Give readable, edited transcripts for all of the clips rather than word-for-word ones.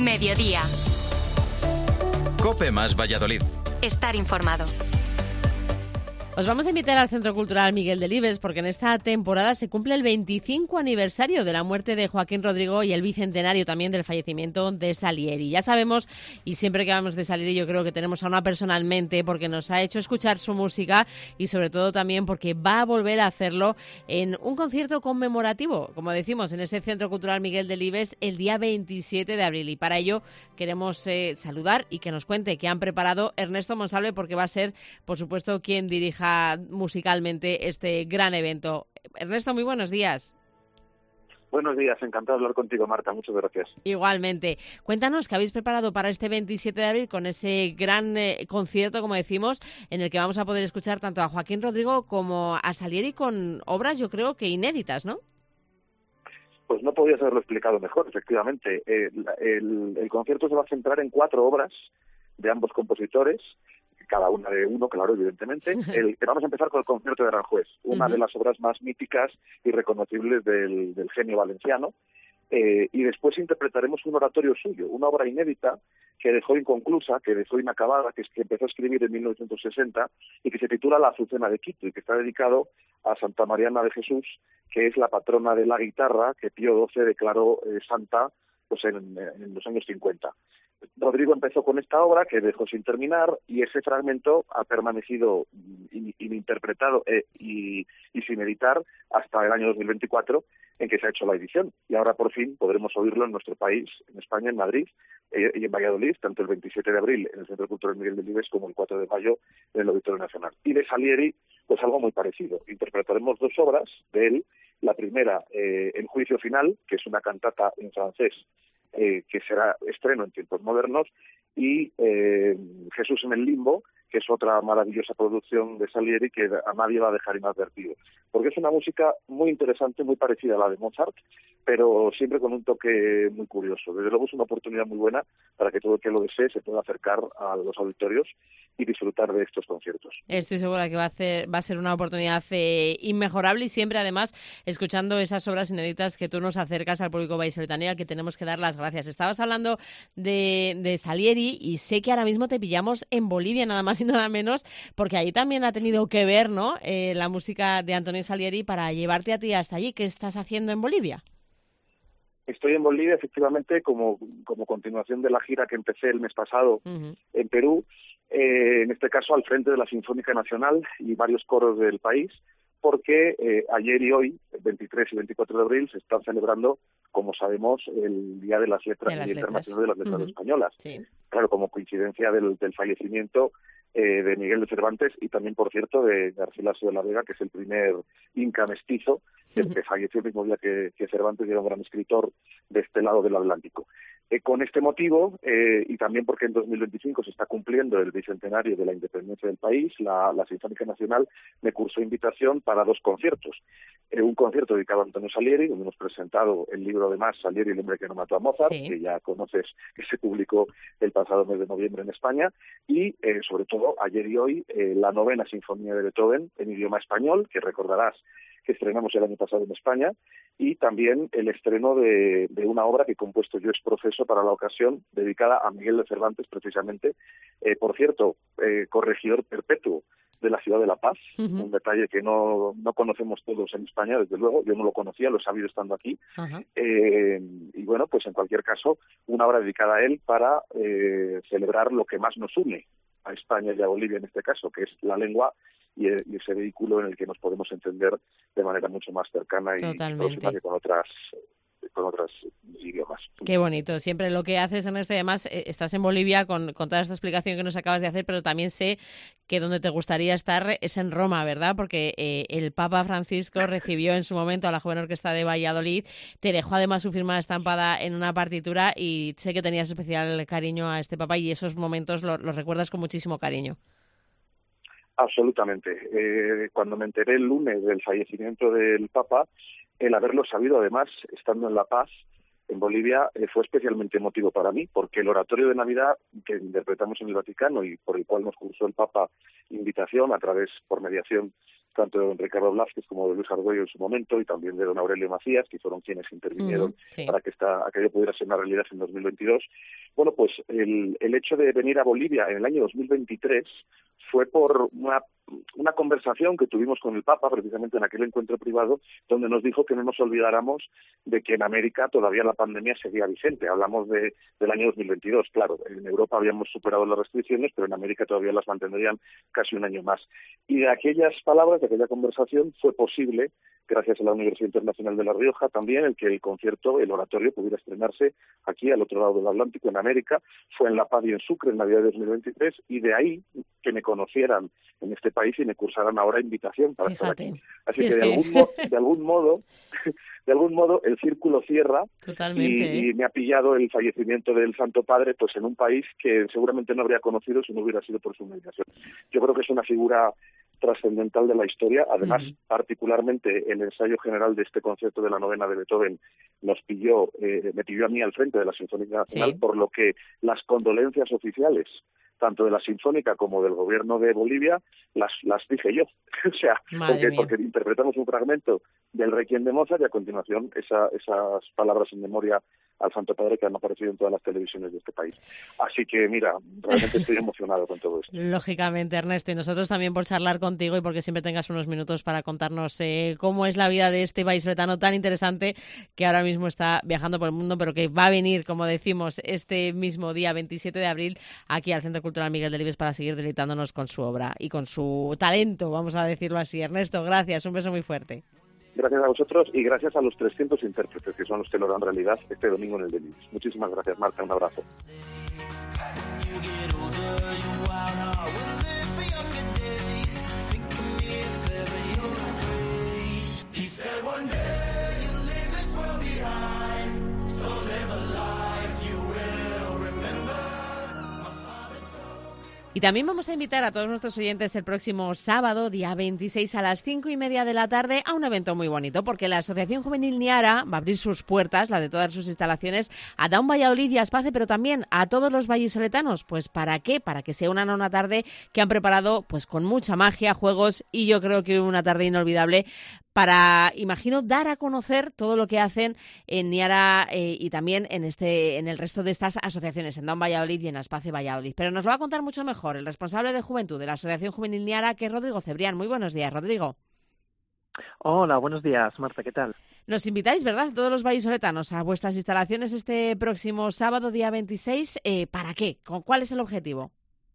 Mediodía. COPE más Valladolid. Estar informado. Os vamos a invitar al Centro Cultural Miguel Delibes porque en esta temporada se cumple el 25 aniversario de la muerte de Joaquín Rodrigo y el bicentenario también del fallecimiento de Salieri. Ya sabemos, y siempre que hablamos de Salieri yo creo que tenemos a una persona en mente porque nos ha hecho escuchar su música y sobre todo también porque va a volver a hacerlo en un concierto conmemorativo, como decimos, en ese Centro Cultural Miguel Delibes el día 27 de abril. Y para ello queremos saludar y que nos cuente qué han preparado Ernesto Monsalve porque va a ser, por supuesto, quien dirija musicalmente este gran evento. Ernesto, muy buenos días. Buenos días, encantado de hablar contigo, Marta, muchas gracias. Igualmente. Cuéntanos qué habéis preparado para este 27 de abril con ese gran concierto, como decimos, en el que vamos a poder escuchar tanto a Joaquín Rodrigo como a Salieri con obras, yo creo que inéditas, ¿no? Pues no podías haberlo explicado mejor, efectivamente. El concierto se va a centrar en 4 obras de ambos compositores, cada una de uno, claro, evidentemente. Vamos a empezar con el concierto de Aranjuez, una de las obras más míticas y reconocibles del genio valenciano. Y después interpretaremos un oratorio suyo, una obra inédita que dejó inconclusa, que dejó inacabada, que empezó a escribir en 1960 y que se titula La Azucena de Quito y que está dedicado a Santa Mariana de Jesús, que es la patrona de la guitarra que Pío XII declaró santa pues en los años 50. Rodrigo empezó con esta obra que dejó sin terminar y ese fragmento ha permanecido ininterpretado y sin editar hasta el año 2024 en que se ha hecho la edición. Y ahora por fin podremos oírlo en nuestro país, en España, en Madrid y en Valladolid, tanto el 27 de abril en el Centro Cultural Miguel Delibes como el 4 de mayo en el Auditorio Nacional. Y de Salieri, pues algo muy parecido. Interpretaremos 2 obras de él. La primera, El Juicio Final, que es una cantata en francés, que será estreno en tiempos modernos, y Jesús en el Limbo, que es otra maravillosa producción de Salieri que a nadie va a dejar inadvertido. Porque es una música muy interesante, muy parecida a la de Mozart, pero siempre con un toque muy curioso. Desde luego es una oportunidad muy buena para que todo el que lo desee se pueda acercar a los auditorios y disfrutar de estos conciertos. Estoy segura que va a ser una oportunidad inmejorable y siempre, además, escuchando esas obras inéditas que tú nos acercas al público vallisoletano y al que tenemos que dar las gracias. Estabas hablando de Salieri y sé que ahora mismo te pillamos en Bolivia, nada más y nada menos, porque ahí también ha tenido que ver, ¿no?, la música de Antonio Salieri para llevarte a ti hasta allí. ¿Qué estás haciendo en Bolivia? Estoy en Bolivia, efectivamente, como continuación de la gira que empecé el mes pasado en Perú, en este caso al frente de la Sinfónica Nacional y varios coros del país, porque ayer y hoy, el 23 y 24 de abril, se están celebrando, como sabemos, el Día de las Letras, el Día Internacional de las Letras Españolas. Sí. Claro, como coincidencia del fallecimiento de Miguel de Cervantes y también, por cierto, de Garcilaso de la Vega, que es el primer inca mestizo, que falleció el mismo día que Cervantes, y era un gran escritor de este lado del Atlántico. Con este motivo, y también porque en 2025 se está cumpliendo el bicentenario de la independencia del país, la Sinfónica Nacional me cursó invitación para 2 conciertos. Un concierto dedicado a Antonio Salieri, donde hemos presentado el libro de Mas, Salieri, el hombre que no mató a Mozart, que ya conoces, que se publicó el pasado mes de noviembre en España, y sobre todo ayer y hoy la 9ª Sinfonía de Beethoven en idioma español, que recordarás que estrenamos el año pasado en España, y también el estreno de una obra que he compuesto yo ex profeso para la ocasión, dedicada a Miguel de Cervantes precisamente, por cierto, corregidor perpetuo de la ciudad de La Paz, un detalle que no conocemos todos en España, desde luego, yo no lo conocía, lo he sabido estando aquí, y bueno, pues en cualquier caso, una obra dedicada a él para celebrar lo que más nos une a España y a Bolivia en este caso, que es la lengua y ese vehículo en el que nos podemos entender de manera mucho más cercana y próxima que con otros idiomas. Qué bonito. Siempre lo que haces en este, además, estás en Bolivia con toda esta explicación que nos acabas de hacer, pero también sé que donde te gustaría estar es en Roma, ¿verdad? Porque el Papa Francisco recibió en su momento a la Joven Orquesta de Valladolid, te dejó además su firma estampada en una partitura y sé que tenías especial cariño a este Papa y esos momentos los recuerdas con muchísimo cariño. Absolutamente. Cuando me enteré el lunes del fallecimiento del Papa, el haberlo sabido, además, estando en La Paz, en Bolivia, fue especialmente emotivo para mí, porque el oratorio de Navidad que interpretamos en el Vaticano y por el cual nos cursó el Papa invitación por mediación tanto de don Ricardo Blázquez como de Luis Argüello en su momento, y también de don Aurelio Macías, que fueron quienes intervinieron para que aquello pudiera ser una realidad en 2022. Bueno, pues el hecho de venir a Bolivia en el año 2023 fue por una conversación que tuvimos con el Papa, precisamente en aquel encuentro privado, donde nos dijo que no nos olvidáramos de que en América todavía la pandemia seguía vigente. Hablamos del año 2022, claro. En Europa habíamos superado las restricciones, pero en América todavía las mantendrían casi un año más. Y de aquellas palabras, de aquella conversación, fue posible, gracias a la Universidad Internacional de La Rioja, también el que el concierto, el oratorio, pudiera estrenarse aquí, al otro lado del Atlántico, en América. Fue en La Paz y en Sucre, en Navidad de 2023, y de ahí que me conocieran en este país y me cursaran ahora invitación para estar aquí. Así que de algún modo el círculo cierra. Totalmente, y me ha pillado el fallecimiento del Santo Padre pues en un país que seguramente no habría conocido si no hubiera sido por su mediación. Yo creo que es una figura trascendental de la historia. Además, particularmente el ensayo general de este concierto de la novena de Beethoven me pilló a mí al frente de la Sinfónica Nacional, por lo que las condolencias oficiales tanto de la Sinfónica como del gobierno de Bolivia, las dije yo. O sea, porque interpretamos un fragmento del Requiem de Mozart y a continuación esas palabras en memoria al Santo Padre que han aparecido en todas las televisiones de este país. Así que, mira, realmente estoy emocionado con todo esto. Lógicamente, Ernesto, y nosotros también por charlar contigo y porque siempre tengas unos minutos para contarnos cómo es la vida de este vallisoletano tan interesante que ahora mismo está viajando por el mundo, pero que va a venir, como decimos, este mismo día 27 de abril aquí al Centro Cultural Miguel Delibes para seguir deleitándonos con su obra y con su talento, vamos a decirlo así. Ernesto, gracias, un beso muy fuerte. Gracias a vosotros y gracias a los 300 intérpretes que son los que lo dan realidad este domingo en el Delibes. Muchísimas gracias, Marta, un abrazo. Y también vamos a invitar a todos nuestros oyentes el próximo sábado, día 26 a las 5:30 de la tarde, a un evento muy bonito, porque la Asociación Juvenil Niara va a abrir sus puertas, la de todas sus instalaciones, a Daun Valladolid y a Aspace, pero también a todos los vallisoletanos. Pues ¿para qué? Para que se unan a una tarde que han preparado pues con mucha magia, juegos y yo creo que una tarde inolvidable para, imagino, dar a conocer todo lo que hacen en Niara y también en el resto de estas asociaciones, en Daun Valladolid y en Aspace Valladolid. Pero nos lo va a contar mucho mejor el responsable de Juventud de la Asociación Juvenil Niara, que es Rodrigo Cebrián. Muy buenos días, Rodrigo. Hola, buenos días, Marta, ¿qué tal? Nos invitáis, ¿verdad?, todos los vallisoletanos a vuestras instalaciones este próximo sábado, día 26. ¿Para qué? ¿Cuál es el objetivo?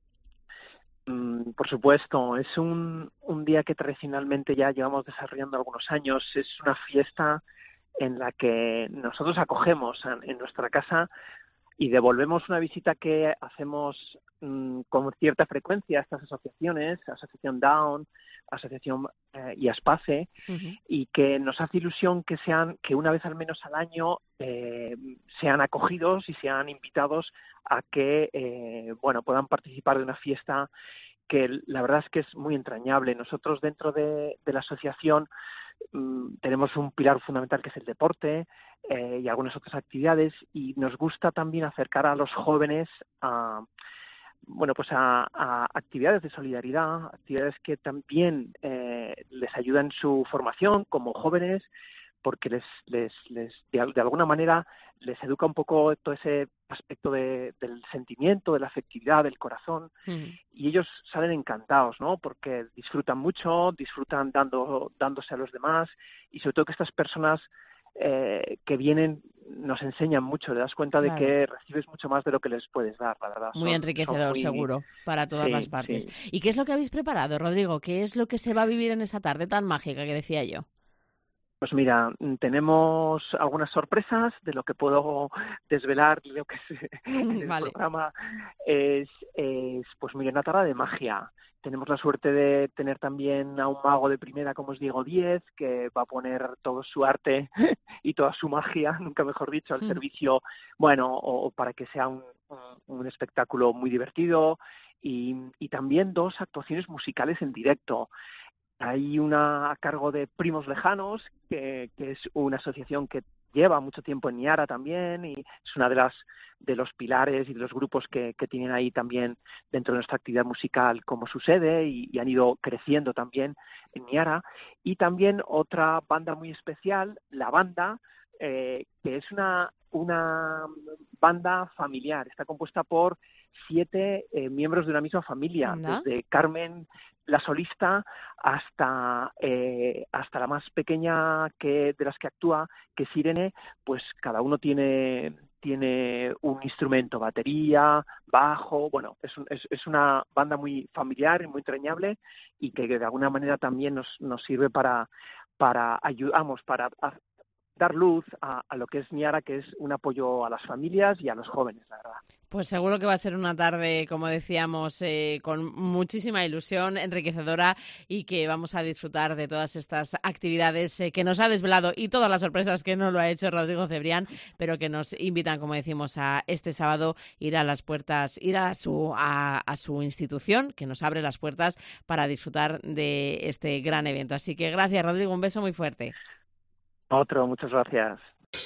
Por supuesto, es un día que tradicionalmente ya llevamos desarrollando algunos años. Es una fiesta en la que nosotros acogemos en nuestra casa y devolvemos una visita que hacemos con cierta frecuencia a estas asociaciones, Asociación Daun, Asociación y Aspace, y que nos hace ilusión que una vez al menos al año sean acogidos y sean invitados a que puedan participar de una fiesta que la verdad es que es muy entrañable. Nosotros dentro de la asociación tenemos un pilar fundamental que es el deporte y algunas otras actividades, y nos gusta también acercar a los jóvenes a actividades de solidaridad, actividades que también les ayudan en su formación como jóvenes, porque de alguna manera les educa un poco todo ese aspecto del sentimiento, de la afectividad, del corazón, y ellos salen encantados, ¿no? Porque disfrutan mucho, disfrutan dándose a los demás, y sobre todo que estas personas que vienen nos enseñan mucho, te das cuenta de que recibes mucho más de lo que les puedes dar, la verdad. Muy enriquecedor, seguro, para todas las partes. Sí. ¿Y qué es lo que habéis preparado, Rodrigo? ¿Qué es lo que se va a vivir en esa tarde tan mágica que decía yo? Pues mira, tenemos algunas sorpresas. De lo que puedo desvelar, lo que es el programa es pues mira, una tarde de magia. Tenemos la suerte de tener también a un mago de primera como es Diego Díez, que va a poner todo su arte y toda su magia, nunca mejor dicho, al servicio, o para que sea un espectáculo muy divertido, y también 2 actuaciones musicales en directo. Hay una a cargo de Primos Lejanos, que es una asociación que lleva mucho tiempo en Niara también, y es una de los pilares y de los grupos que tienen ahí también dentro de nuestra actividad musical como su sede, y han ido creciendo también en Niara. Y también otra banda muy especial, La Banda, que es una banda familiar. Está compuesta por 7 miembros de una misma familia, desde Carmen, la solista, hasta la más pequeña de las que actúa, que es Irene. Pues cada uno tiene un instrumento, batería, bajo. Bueno, es una banda muy familiar y muy entrañable, y que de alguna manera también nos sirve para dar luz a lo que es Niara, que es un apoyo a las familias y a los jóvenes, la verdad. Pues seguro que va a ser una tarde, como decíamos, con muchísima ilusión, enriquecedora, y que vamos a disfrutar de todas estas actividades que nos ha desvelado, y todas las sorpresas que no lo ha hecho Rodrigo Cebrián, pero que nos invitan, como decimos, a este sábado ir a las puertas, ir a su institución, que nos abre las puertas para disfrutar de este gran evento. Así que gracias, Rodrigo, un beso muy fuerte. Muchas gracias.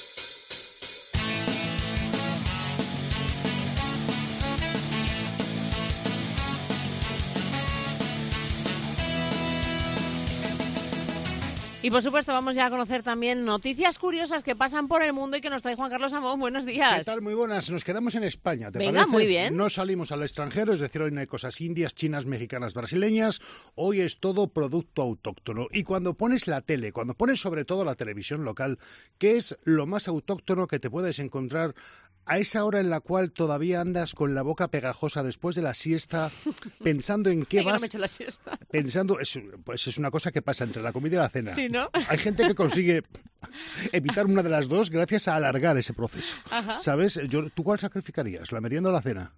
Y por supuesto vamos ya a conocer también noticias curiosas que pasan por el mundo y que nos trae Juan Carlos Amón. Buenos días. ¿Qué tal? Muy buenas. Nos quedamos en España, ¿te Venga, parece? Muy bien. No salimos al extranjero, es decir, hoy no hay cosas indias, chinas, mexicanas, brasileñas. Hoy es todo producto autóctono. Y cuando pones la tele, cuando pones sobre todo la televisión local, ¿qué es lo más autóctono que te puedes encontrar a esa hora en la cual todavía andas con la boca pegajosa después de la siesta, pensando en qué vas? No me echo la siesta. Pensando, pues es una cosa que pasa entre la comida y la cena. Sí, ¿no? Hay gente que consigue evitar una de las dos gracias a alargar ese proceso. Ajá. ¿Sabes? ¿Tú cuál sacrificarías? ¿La merienda o la cena?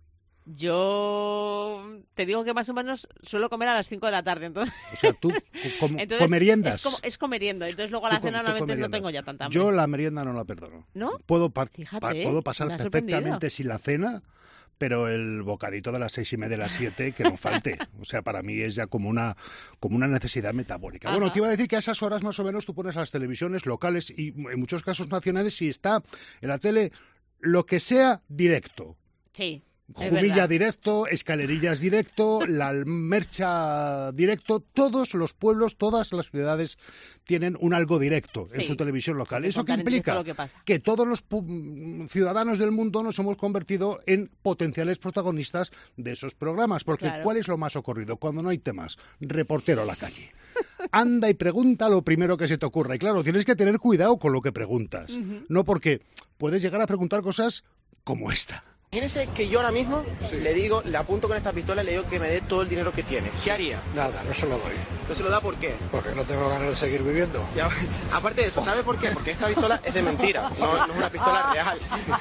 Yo te digo que más o menos suelo comer a las 5 de la tarde, entonces... O sea, tú comeriendas. Es comeriendo, entonces luego a la cena normalmente no tengo ya tanta hambre. Yo la merienda no la perdono. ¿No? Puedo Fíjate, pasar perfectamente sin la cena, pero el bocadito de las 6:30, de las 7, que no falte. O sea, para mí es ya como una necesidad metabólica. Ajá. Bueno, te iba a decir que a esas horas más o menos tú pones las televisiones locales y en muchos casos nacionales, y está en la tele lo que sea directo. Sí. Jumilla directo, Escalerillas directo, La Almercha directo. Todos los pueblos, todas las ciudades tienen un algo directo en su televisión local. ¿Eso qué implica? Que todos los ciudadanos del mundo nos hemos convertido en potenciales protagonistas de esos programas. Porque claro, ¿cuál es lo más ocurrido cuando no hay temas? Reportero a la calle. Anda y pregunta lo primero que se te ocurra. Y claro, tienes que tener cuidado con lo que preguntas. No, porque puedes llegar a preguntar cosas como esta. Imagínese que yo ahora mismo le apunto con esta pistola y le digo que me dé todo el dinero que tiene. ¿Qué haría? Nada, no se lo doy. ¿No se lo da por qué? Porque no tengo ganas de seguir viviendo. Ya, aparte de eso, ¿sabe por qué? Porque esta pistola es de mentira, no es una pistola real.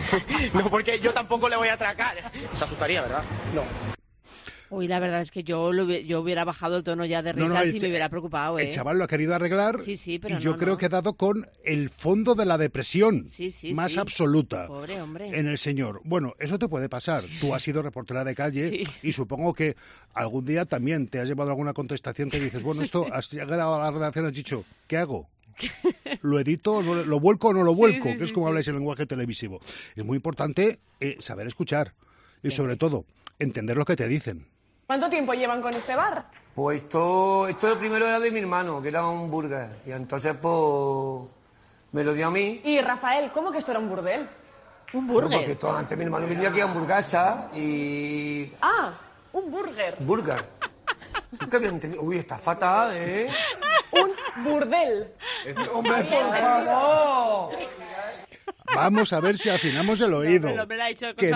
No, porque yo tampoco le voy a atracar. Se asustaría, ¿verdad? No. Uy, la verdad es que yo hubiera bajado el tono ya de risas y me hubiera preocupado, ¿eh? El chaval lo ha querido arreglar, sí, pero y yo creo que ha dado con el fondo de la depresión más absoluta. Pobre hombre. En el señor. Bueno, eso te puede pasar. Tú has sido reportera de calle y supongo que algún día también te has llevado alguna contestación que dices, bueno, esto has llegado a la redacción y has dicho, ¿qué hago? ¿Lo edito? ¿Lo vuelco o no lo vuelco? Que es como habláis el lenguaje televisivo. Es muy importante saber escuchar y sobre todo entender lo que te dicen. ¿Cuánto tiempo llevan con este bar? Pues esto primero era de mi hermano, que era un burger. Y entonces, pues, me lo dio a mí. Y Rafael, ¿cómo que esto era un burdel? ¿Un burger? Bueno, porque esto, antes mi hermano vivía aquí a hamburguesa y... Ah, un burger. Burger. Es que había entendido... Uy, está fatal, ¿eh? Un burdel. ¡Hombre, por favor! Vamos a ver si afinamos el oído. Que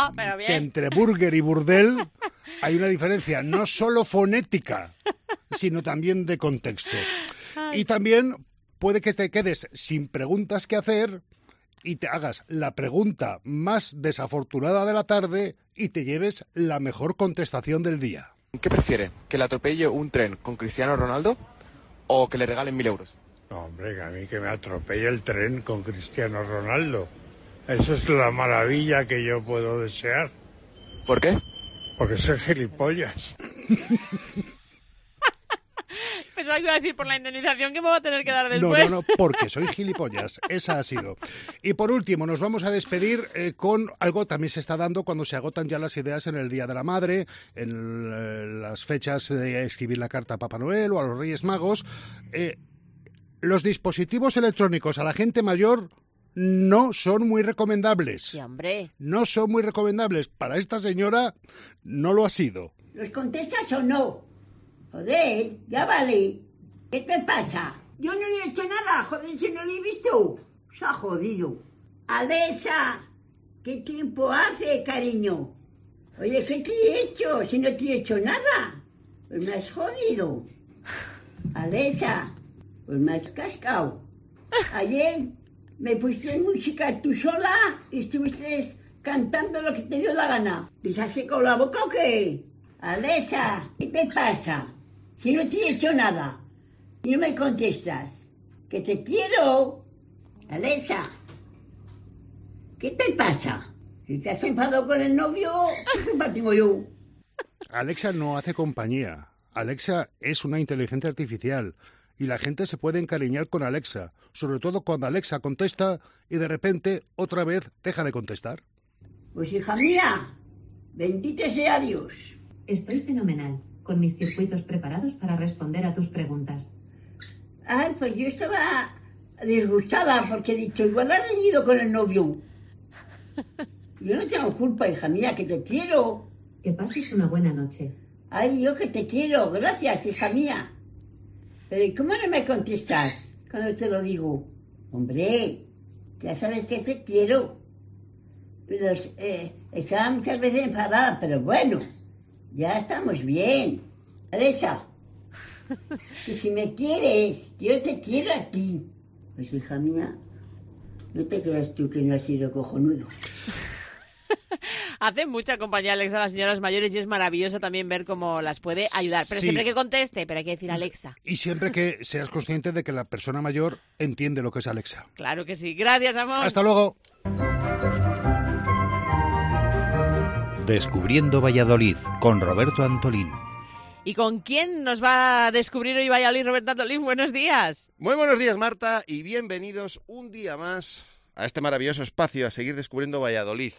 entre burger y burdel hay una diferencia, no solo fonética, sino también de contexto. Y también puede que te quedes sin preguntas que hacer y te hagas la pregunta más desafortunada de la tarde y te lleves la mejor contestación del día. ¿Qué prefiere? ¿Que le atropelle un tren con Cristiano Ronaldo o que le regalen 1.000 euros? No, hombre, a mí que me atropelle el tren con Cristiano Ronaldo. Eso es la maravilla que yo puedo desear. ¿Por qué? Porque soy gilipollas. Pensaba pensaba que iba a decir por la indemnización que me va a tener que dar después. No, porque soy gilipollas. Esa ha sido. Y por último, nos vamos a despedir con algo también se está dando cuando se agotan ya las ideas en el Día de la Madre, en las fechas de escribir la carta a Papá Noel o a los Reyes Magos. Los dispositivos electrónicos a la gente mayor no son muy recomendables. Sí, hombre. No son muy recomendables. Para esta señora no lo ha sido. ¿Los contestas o no? Joder, ya vale. ¿Qué te pasa? Yo no he hecho nada, joder, si no lo he visto. Se ha jodido. Alesa, ¿qué tiempo hace, cariño? Oye, ¿qué te he hecho? Si no te he hecho nada. Pues me has jodido. Alesa, pues me has cascado. Ayer me pusiste música tú sola y estuviste cantando lo que te dio la gana. ¿Te has secado la boca o qué? Alesa, ¿qué te pasa? Si no te he hecho nada y no me contestas, que te quiero. Alesa, ¿qué te pasa? Si te has enfadado con el novio, ¿qué culpa tengo yo? Alexa no hace compañía. Alexa es una inteligencia artificial y la gente se puede encariñar con Alexa, sobre todo cuando Alexa contesta y de repente otra vez deja de contestar. Pues hija mía, bendito sea Dios. Estoy fenomenal, con mis circuitos preparados para responder a tus preguntas. Ay, pues yo estaba disgustada porque he dicho, igual has reñido con el novio. Yo no tengo culpa, hija mía, que te quiero. Que pases una buena noche. Ay, yo que te quiero, gracias, hija mía. Pero ¿y cómo no me contestas cuando te lo digo? Hombre, ya sabes que te quiero. Pero, estaba muchas veces enfadada, pero bueno, ya estamos bien. Teresa, que si me quieres, yo te quiero a ti. Pues hija mía, no te creas tú que no has sido cojonudo. Hace mucha compañía Alexa a las señoras mayores y es maravilloso también ver cómo las puede ayudar. Pero siempre que conteste, pero hay que decir Alexa. Y siempre que seas consciente de que la persona mayor entiende lo que es Alexa. Claro que sí. Gracias, amor. Hasta luego. Descubriendo Valladolid, con Roberto Antolín. ¿Y con quién nos va a descubrir hoy Valladolid, Roberto Antolín? Buenos días. Muy buenos días, Marta, y bienvenidos un día más a este maravilloso espacio, a seguir descubriendo Valladolid.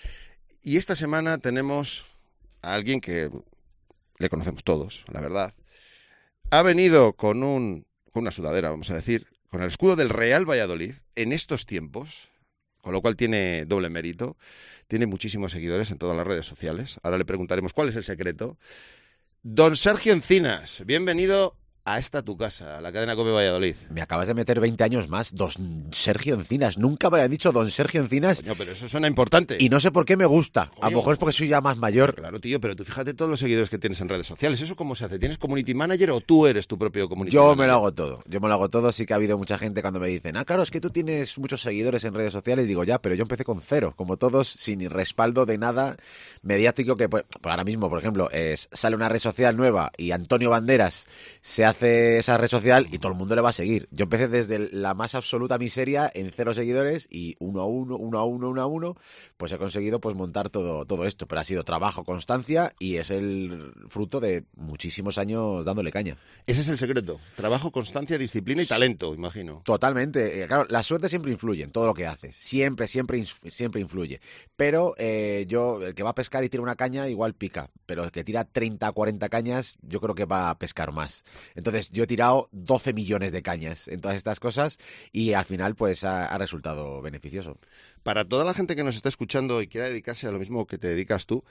Y esta semana tenemos a alguien que le conocemos todos, la verdad. Ha venido con una sudadera, vamos a decir, con el escudo del Real Valladolid en estos tiempos, con lo cual tiene doble mérito. Tiene muchísimos seguidores en todas las redes sociales. Ahora le preguntaremos cuál es el secreto. Don Sergio Encinas, bienvenido a esta tu casa, a la cadena COPE Valladolid. Me acabas de meter 20 años más, don Sergio Encinas. Nunca me habían dicho don Sergio Encinas. Coño, pero eso suena importante. Y no sé por qué me gusta. Coño, a lo mejor es porque soy ya más mayor. Claro, tío, pero tú fíjate todos los seguidores que tienes en redes sociales. ¿Eso cómo se hace? ¿Tienes community manager o tú eres tu propio community manager? Yo me lo hago todo. Sí que ha habido mucha gente cuando me dicen, claro, es que tú tienes muchos seguidores en redes sociales. Digo, ya, pero yo empecé con 0, como todos, sin respaldo de nada mediático que, pues ahora mismo, por ejemplo, sale una red social nueva y Antonio Banderas se hace esa red social y todo el mundo le va a seguir. Yo empecé desde la más absoluta miseria en 0 seguidores y uno a uno, pues he conseguido pues montar todo esto. Pero ha sido trabajo, constancia y es el fruto de muchísimos años dándole caña. Ese es el secreto. Trabajo, constancia, disciplina y talento, imagino. Totalmente. Claro, la suerte siempre influye en todo lo que haces. Siempre influye. Pero yo, el que va a pescar y tira una caña, igual pica. Pero el que tira 30, 40 cañas, yo creo que va a pescar más. Entonces, yo he tirado 12 millones de cañas en todas estas cosas y al final pues ha resultado beneficioso. Para toda la gente que nos está escuchando y quiera dedicarse a lo mismo que te dedicas tú,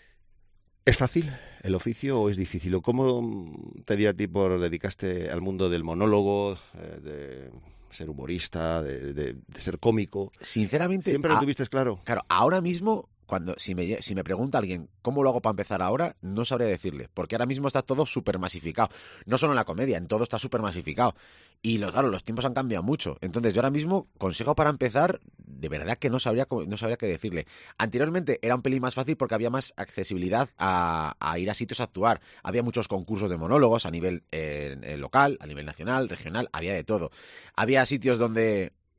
¿es fácil el oficio o es difícil? ¿O cómo te dio a ti por dedicarte al mundo del monólogo, de ser humorista, de ser cómico? Sinceramente... ¿Siempre lo tuviste claro? Claro, ahora mismo... Si me pregunta alguien cómo lo hago para empezar ahora, no sabría decirle, porque ahora mismo está todo súper masificado. No solo en la comedia, en todo está súper masificado. Y claro, los tiempos han cambiado mucho. Entonces yo ahora mismo, consejo para empezar, de verdad que no sabría qué decirle. Anteriormente era un pelín más fácil porque había más accesibilidad a ir a sitios a actuar. Había muchos concursos de monólogos a nivel local, a nivel nacional, regional, había de todo. Había sitios donde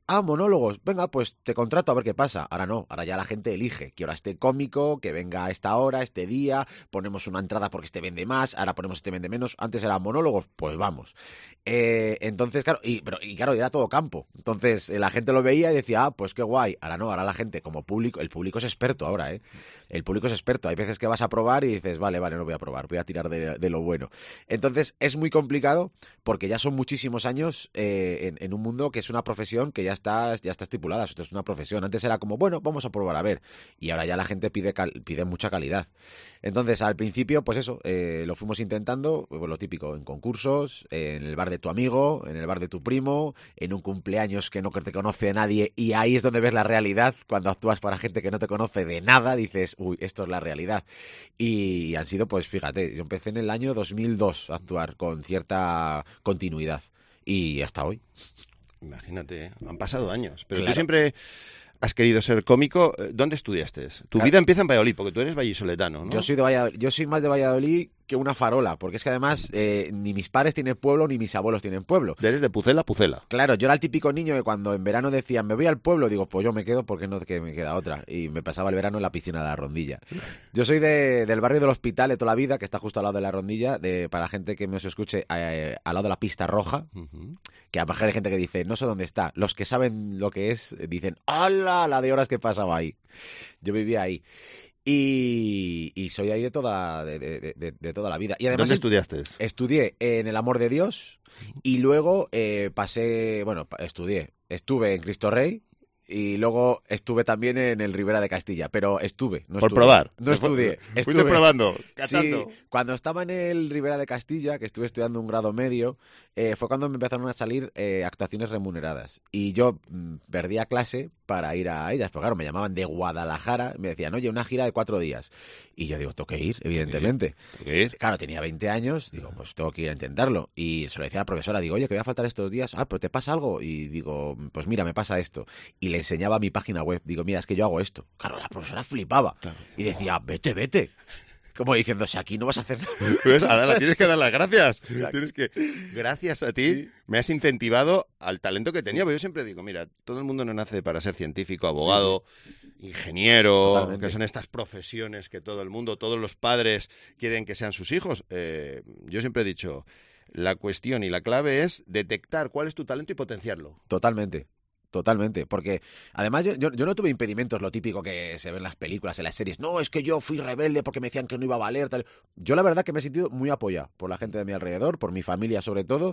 monólogos, venga, pues te contrato a ver qué pasa. Ahora no, ahora ya la gente elige, quiero a este cómico, que venga a esta hora, este día, ponemos una entrada porque este vende más, ahora ponemos este vende menos, antes eran monólogos, pues vamos. Entonces, claro, claro, era todo campo. Entonces la gente lo veía y decía, pues qué guay. Ahora no, ahora la gente como público, el público es experto ahora, El público es experto. Hay veces que vas a probar y dices, vale, no voy a probar, voy a tirar de lo bueno. Entonces es muy complicado porque ya son muchísimos años en un mundo que es una profesión que ya está estipulada. Esto es una profesión. Antes era como, bueno, vamos a probar a ver. Y ahora ya la gente pide mucha calidad. Entonces al principio, pues eso, lo fuimos intentando, pues lo típico, en concursos, en el bar de tu amigo, en el bar de tu primo, en un cumpleaños que no te conoce nadie, y ahí es donde ves la realidad. Cuando actúas para gente que no te conoce de nada, dices, uy, esto es la realidad. Y han sido, pues fíjate, yo empecé en el año 2002 a actuar con cierta continuidad y hasta hoy. Imagínate, han pasado años, pero claro. Tú siempre has querido ser cómico. ¿Dónde estudiaste? Tu vida empieza en Valladolid, porque tú eres vallisoletano, ¿no? Yo soy más de Valladolid que una farola, porque es que además ni mis padres tienen pueblo ni mis abuelos tienen pueblo. Eres de Pucela. Claro, yo era el típico niño que cuando en verano decían, me voy al pueblo, digo, pues yo me quedo porque no que me queda otra. Y me pasaba el verano en la piscina de la Rondilla. Yo soy del barrio del Hospital de toda la vida, que está justo al lado de la Rondilla, para la gente que me os escuche, al lado de la pista roja, que a lo mejor hay gente que dice, no sé dónde está. Los que saben lo que es, dicen, ¡hala! La de horas que pasaba ahí. Yo vivía ahí. Y soy ahí de toda la vida. Y además, ¿dónde estudiaste? Estudié en El Amor de Dios y luego estuve en Cristo Rey y luego estuve también en el Ribera de Castilla, pero por probar. No estudié. Fuiste probando, catando. Sí, cuando estaba en el Ribera de Castilla, que estuve estudiando un grado medio, fue cuando me empezaron a salir actuaciones remuneradas. Y yo perdía clase para ir a ellas, porque claro, me llamaban de Guadalajara, me decían, oye, una gira de 4 días. Y yo digo, tengo que ir, evidentemente. Claro, tenía 20 años, digo, pues tengo que ir a intentarlo. Y se lo decía a la profesora, digo, oye, que voy a faltar estos días. Ah, pero ¿te pasa algo? Y digo, pues mira, me pasa esto. Y le enseñaba mi página web, digo, mira, es que yo hago esto. Claro, la profesora flipaba. Claro. Y decía, vete. Como diciendo, si aquí no vas a hacer nada. Pues ahora le tienes que dar las gracias. Gracias a ti, me has incentivado al talento que tenía. Porque yo siempre digo, mira, todo el mundo no nace para ser científico, abogado, ingeniero, totalmente, que son estas profesiones que todo el mundo, todos los padres quieren que sean sus hijos. Yo siempre he dicho, la cuestión y la clave es detectar cuál es tu talento y potenciarlo. Totalmente, porque además yo no tuve impedimentos, lo típico que se ve en las películas, en las series. No, es que yo fui rebelde porque me decían que no iba a valer, tal. Yo la verdad que me he sentido muy apoyado por la gente de mi alrededor, por mi familia sobre todo,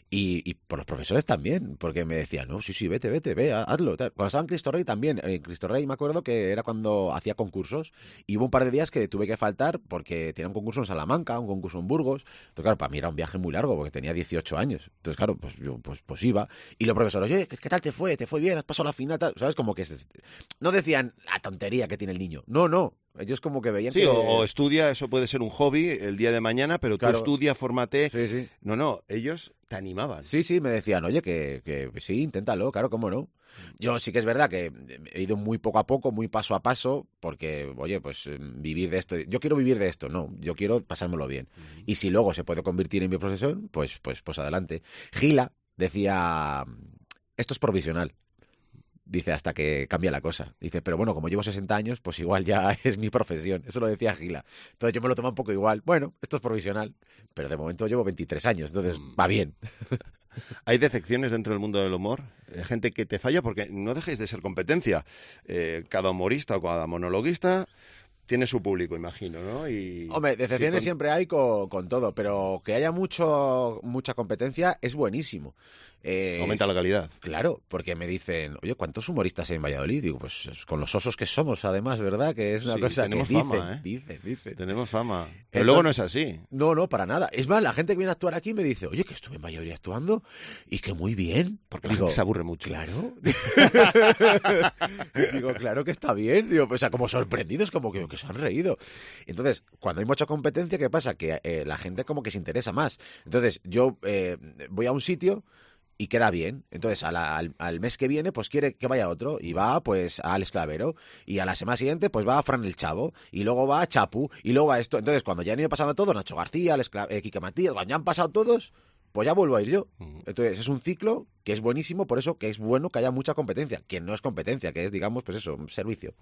y por los profesores también, porque me decían, no, sí, vete, ve, hazlo. Tal. Cuando estaba en Cristo Rey también, en Cristo Rey me acuerdo que era cuando hacía concursos, y hubo un par de días que tuve que faltar porque tenía un concurso en Salamanca, un concurso en Burgos. Entonces, claro, para mí era un viaje muy largo porque tenía 18 años. Entonces, claro, pues yo pues iba, y los profesores, oye, ¿qué tal te fue? ¿Te fue bien? ¿Has pasado la final? Tal? ¿Sabes? Como que no decían la tontería que tiene el niño. No. Ellos como que veían sí, que... o estudia, eso puede ser un hobby el día de mañana, pero tú estudia, fórmate. Sí. No, ellos te animaban. Sí, me decían, oye, que sí, inténtalo, claro, cómo no. Yo sí que es verdad que he ido muy poco a poco, muy paso a paso, porque, oye, pues vivir de esto... Yo quiero vivir de esto, no, yo quiero pasármelo bien. Y si luego se puede convertir en mi profesión, pues adelante. Gila decía, esto es provisional. Dice, hasta que cambia la cosa. Dice, pero bueno, como llevo 60 años, pues igual ya es mi profesión. Eso lo decía Gila. Entonces yo me lo tomo un poco igual. Bueno, esto es provisional, pero de momento llevo 23 años, entonces va bien. ¿Hay decepciones dentro del mundo del humor? Gente que te falla, porque no dejéis de ser competencia. Cada humorista o cada monologuista tiene su público, imagino, ¿no? Hombre, decepciones siempre hay con todo, pero que haya mucha competencia es buenísimo. Aumenta la calidad. Claro, porque me dicen, oye, ¿cuántos humoristas hay en Valladolid? Digo, pues con los osos que somos, además, ¿verdad? Que es una cosa tenemos que fama, dicen. Tenemos fama. Pero luego no es así. No, para nada. Es más, la gente que viene a actuar aquí me dice, oye, que estuve en Valladolid actuando y que muy bien. Porque la gente se aburre mucho. Claro. Digo, claro que está bien. Digo, o sea, como sorprendidos, como que se han reído. Entonces, cuando hay mucha competencia, ¿qué pasa? Que la gente como que se interesa más. Entonces, yo voy a un sitio y queda bien. Entonces, al mes que viene, pues quiere que vaya otro. Y va, pues, a Alex Clavero. Y a la semana siguiente, pues va a Fran el Chavo. Y luego va a Chapu. Y luego va a esto. Entonces, cuando ya han ido pasando todos, Nacho García, Quique Matías, cuando ya han pasado todos, pues ya vuelvo a ir yo. Entonces es un ciclo que es buenísimo, por eso que es bueno que haya mucha competencia, que no es competencia, que es, digamos, pues eso, servicio.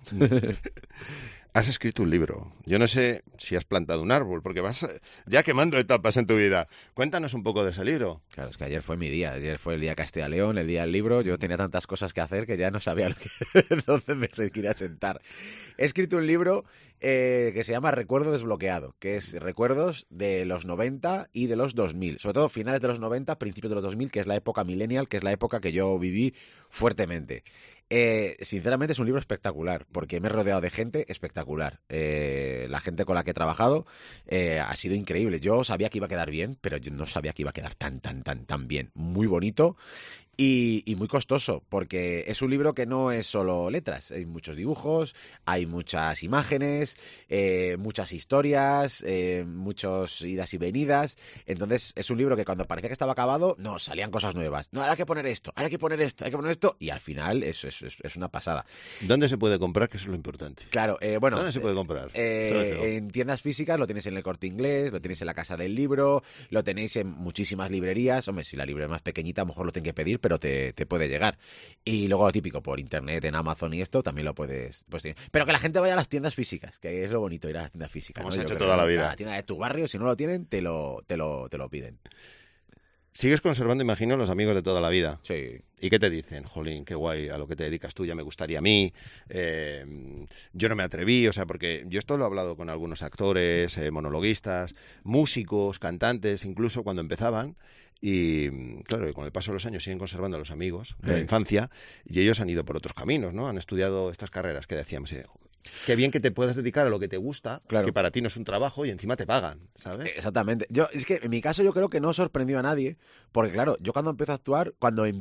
Has escrito un libro. Yo no sé si has plantado un árbol, porque vas ya quemando etapas en tu vida. Cuéntanos un poco de ese libro. Claro, es que ayer fue mi día. Ayer fue el día Castilla y León, el día del libro. Yo tenía tantas cosas que hacer que ya no sabía dónde me quería sentar. He escrito un libro que se llama Recuerdo desbloqueado, que es recuerdos de los 90 y de los 2000. Sobre todo finales de los 90, principios de los 2000, que es la época millennial, que es la época que yo viví fuertemente. Sinceramente es un libro espectacular, porque me he rodeado de gente espectacular. La gente con la que he trabajado ha sido increíble. Yo sabía que iba a quedar bien, pero yo no sabía que iba a quedar tan bien. Muy bonito y muy costoso, porque es un libro que no es solo letras. Hay muchos dibujos, hay muchas imágenes, muchas historias, muchas idas y venidas. Entonces es un libro que cuando parecía que estaba acabado, no, salían cosas nuevas. No, ahora hay que poner esto, ahora hay que poner esto, hay que poner esto, y al final es una pasada. ¿Dónde se puede comprar? Que eso es lo importante. Claro, bueno. ¿Dónde se puede comprar? En tiendas físicas lo tenéis en el Corte Inglés, lo tenéis en la Casa del Libro, lo tenéis en muchísimas librerías. Hombre, si la librería es más pequeñita, a lo mejor lo tengo que pedir, pero te puede llegar. Y luego lo típico, por internet, en Amazon y esto, también lo puedes... Pero que la gente vaya a las tiendas físicas, que es lo bonito, ir a las tiendas físicas. Como se ha hecho toda la vida. A la tienda de tu barrio, si no lo tienen, te lo piden. Sigues conservando, imagino, los amigos de toda la vida. Sí. ¿Y qué te dicen? Jolín, qué guay, a lo que te dedicas tú ya me gustaría a mí. Yo no me atreví, o sea, porque yo esto lo he hablado con algunos actores, monologuistas, músicos, cantantes, incluso cuando empezaban. Y claro, con el paso de los años siguen conservando a los amigos de la infancia y ellos han ido por otros caminos, ¿no? Han estudiado estas carreras que decíamos. Qué bien que te puedas dedicar a lo que te gusta, claro, que para ti no es un trabajo y encima te pagan, ¿sabes? Exactamente. Es que en mi caso yo creo que no sorprendió a nadie, porque claro, yo cuando empiezo a actuar,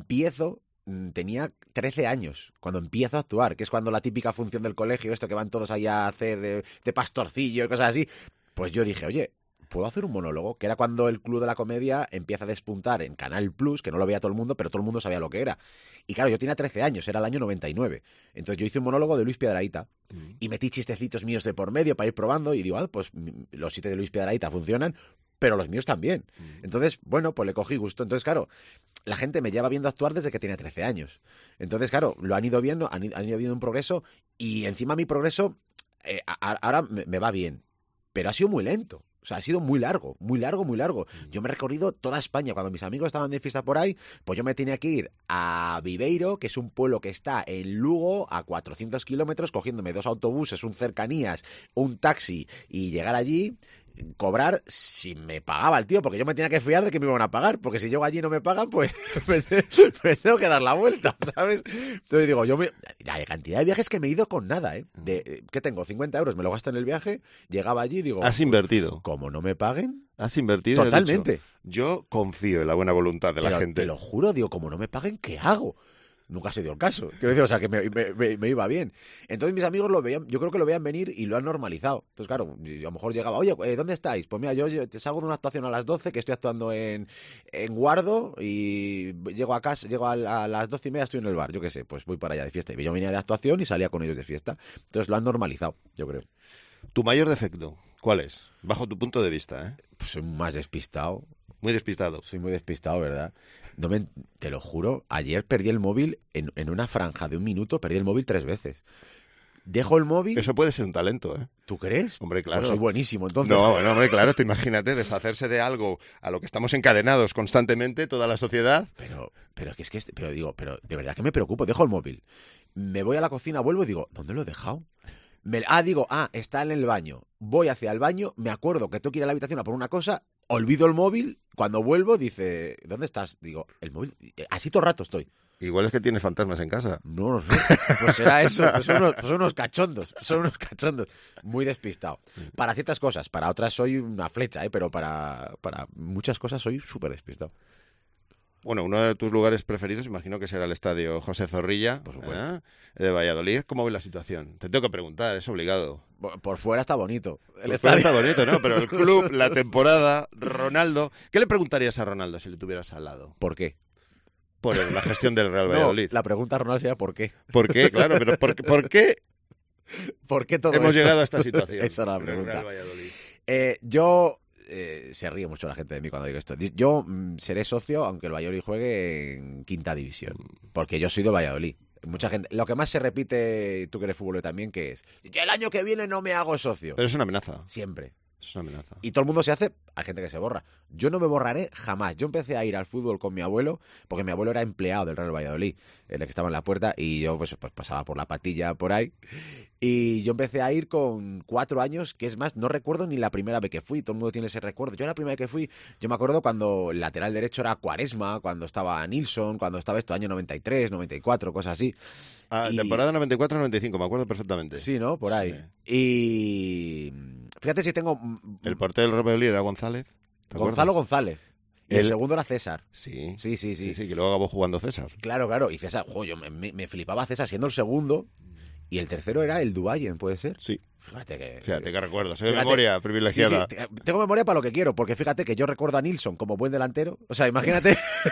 tenía 13 años, cuando empiezo a actuar, que es cuando la típica función del colegio, esto que van todos ahí a hacer de pastorcillo y cosas así, pues yo dije, oye, ¿puedo hacer un monólogo? Que era cuando el Club de la Comedia empieza a despuntar en Canal Plus, que no lo veía todo el mundo, pero todo el mundo sabía lo que era. Y claro, yo tenía 13 años, era el año 99. Entonces yo hice un monólogo de Luis Piedrahita y metí chistecitos míos de por medio para ir probando y digo, pues los chistes de Luis Piedrahita funcionan, pero los míos también. Entonces, bueno, pues le cogí gusto. Entonces, claro, la gente me lleva viendo actuar desde que tenía 13 años. Entonces, claro, lo han ido viendo, han ido viendo un progreso y encima mi progreso ahora me va bien, pero ha sido muy lento. O sea, ha sido muy largo. Yo me he recorrido toda España. Cuando mis amigos estaban de fiesta por ahí, pues yo me tenía que ir a Viveiro, que es un pueblo que está en Lugo, a 400 kilómetros, cogiéndome 2 autobuses, un cercanías, un taxi, y llegar allí, cobrar si me pagaba el tío, porque yo me tenía que fiar de que me iban a pagar, porque si llego allí y no me pagan, pues me tengo que dar la vuelta, ¿sabes? Entonces digo, la cantidad de viajes que me he ido con nada, ¿qué tengo? 50 euros, me lo gasto en el viaje, llegaba allí y digo... ¿Has invertido? ¿Cómo no me paguen? ¿Has invertido? Totalmente. Yo confío en la buena voluntad de la gente. Te lo juro, digo, como no me paguen, ¿qué hago? Nunca se dio el caso. Quiero decir, o sea, que me iba bien. Entonces mis amigos lo veían, yo creo que lo veían venir y lo han normalizado. Entonces, claro, a lo mejor llegaba, oye, ¿dónde estáis? Pues mira, yo salgo de una actuación a las 12, que estoy actuando en Guardo, y llego a casa, a las 12:30 estoy en el bar, yo qué sé, pues voy para allá de fiesta. Y yo venía de actuación y salía con ellos de fiesta. Entonces lo han normalizado, yo creo. ¿Tu mayor defecto cuál es? Bajo tu punto de vista, Pues soy más despistado. Muy despistado. Soy muy despistado, ¿verdad? Te lo juro, ayer perdí el móvil en una franja de 1 minuto, perdí el móvil 3 veces. Dejo el móvil... Eso puede ser un talento, ¿eh? ¿Tú crees? Hombre, claro. Pues soy buenísimo, entonces. No, bueno, hombre, claro, tú imagínate deshacerse de algo a lo que estamos encadenados constantemente, toda la sociedad. Pero de verdad que me preocupo. Dejo el móvil, me voy a la cocina, vuelvo y digo, ¿dónde lo he dejado? Está en el baño. Voy hacia el baño, me acuerdo que tengo que ir a la habitación a por una cosa, olvido el móvil, cuando vuelvo dice, ¿dónde estás? Digo, el móvil, así todo el rato estoy. Igual es que tienes fantasmas en casa. No lo sé. Pues será eso. Son unos cachondos. Muy despistado. Para ciertas cosas, para otras soy una flecha, pero para muchas cosas soy súper despistado. Bueno, uno de tus lugares preferidos, imagino que será el estadio José Zorrilla, por supuesto, de Valladolid. ¿Cómo ves la situación? Te tengo que preguntar, es obligado. Por fuera está bonito. Por fuera está bonito, ¿no? Pero el club, la temporada, Ronaldo... ¿Qué le preguntarías a Ronaldo si le tuvieras al lado? ¿Por qué? Por la gestión del Real Valladolid. La pregunta a Ronaldo sería ¿por qué? ¿Por qué? Claro, pero ¿por qué? ¿Por qué todo hemos esto? llegado a esta situación? Esa era la pregunta. Real Valladolid. Yo se ríe mucho la gente de mí cuando digo esto. Yo seré socio aunque el Valladolid juegue en quinta división, porque yo soy del Valladolid. Mucha gente, lo que más se repite, tú que eres futbolero también, que es: yo el año que viene no me hago socio. Pero es una amenaza. Siempre. Es una amenaza. Y todo el mundo se hace, hay gente que se borra. Yo no me borraré jamás. Yo empecé a ir al fútbol con mi abuelo, porque mi abuelo era empleado del Real Valladolid, el que estaba en la puerta, y yo pues pasaba por la patilla por ahí. Y yo empecé a ir con 4 años, que es más, no recuerdo ni la primera vez que fui, todo el mundo tiene ese recuerdo. Yo la primera vez que fui, yo me acuerdo cuando el lateral derecho era Cuaresma, cuando estaba Nilsson, cuando estaba esto, año 93, 94, cosas así. Temporada 94-95, me acuerdo perfectamente. Sí, ¿no? Por ahí. Sí. Y fíjate si tengo... El portero del Real Valladolid era González. Gonzalo González. Y el segundo era César. Sí, que luego acabó jugando César. Claro. Y César, yo me flipaba César siendo el segundo. Y el tercero era el Dubayen, ¿puede ser? Sí. Fíjate que recuerdo. Soy de memoria privilegiada. Sí, tengo memoria para lo que quiero, porque fíjate que yo recuerdo a Nilsson como buen delantero. O sea, imagínate.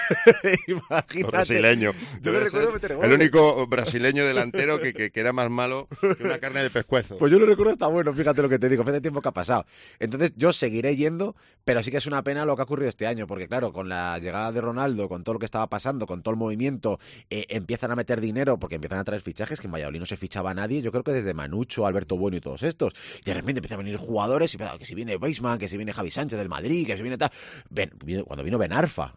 Brasileño. Yo le recuerdo meter goles. El único brasileño delantero que era más malo que una carne de pescuezo. Pues yo lo recuerdo, está bueno, fíjate lo que te digo. Fíjate el tiempo que ha pasado. Entonces yo seguiré yendo, pero sí que es una pena lo que ha ocurrido este año, porque claro, con la llegada de Ronaldo, con todo lo que estaba pasando, con todo el movimiento, empiezan a meter dinero, porque empiezan a traer fichajes, que en Valladolid no se fichaba a nadie. Yo creo que desde Manucho, Alberto Bueno y todos estos. Y de repente empiezan a venir jugadores, y que si viene Weisman, que si viene Javi Sánchez del Madrid, que si viene tal... Cuando vino Ben Arfa,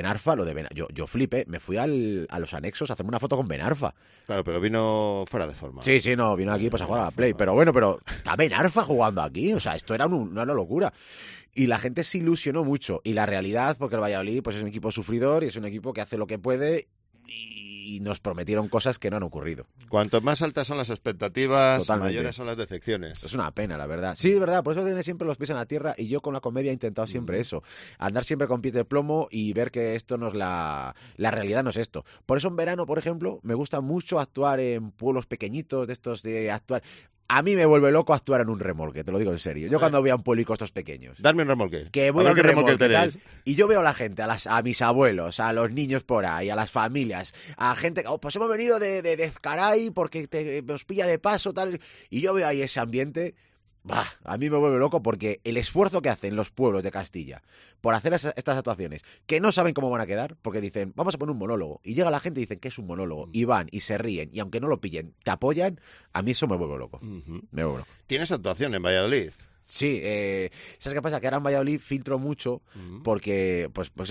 yo flipé, me fui a los anexos a hacerme una foto con Ben Arfa. Claro, pero vino fuera de forma. Sí, no, vino aquí pues a jugar a la Play. Pero bueno, está Ben Arfa jugando aquí, o sea, esto era una locura. Y la gente se ilusionó mucho. Y la realidad, porque el Valladolid pues es un equipo sufridor y es un equipo que hace lo que puede y nos prometieron cosas que no han ocurrido. Cuanto más altas son las expectativas, Totalmente. Mayores son las decepciones. Es una pena, la verdad. Sí, verdad, por eso tienes siempre los pies en la tierra, y yo con la comedia he intentado siempre eso. Andar siempre con pies de plomo y ver que esto no es la realidad, no es esto. Por eso en verano, por ejemplo, me gusta mucho actuar en pueblos pequeñitos, de estos de actuar... A mí me vuelve loco actuar en un remolque, te lo digo en serio. Yo cuando voy a un pueblico estos pequeños... Darme un remolque. Que voy a un remolque y yo veo a la gente, a mis abuelos, a los niños por ahí, a las familias, a gente... pues hemos venido de Ezcaray porque nos pilla de paso, tal... Y yo veo ahí ese ambiente... a mí me vuelve loco, porque el esfuerzo que hacen los pueblos de Castilla por hacer estas actuaciones, que no saben cómo van a quedar, porque dicen, vamos a poner un monólogo, y llega la gente y dicen que es un monólogo, y van y se ríen, y aunque no lo pillen, te apoyan, a mí eso me vuelve loco. Me vuelve loco. ¿Tienes actuación en Valladolid? Sí, ¿sabes qué pasa? Que ahora en Valladolid filtro mucho porque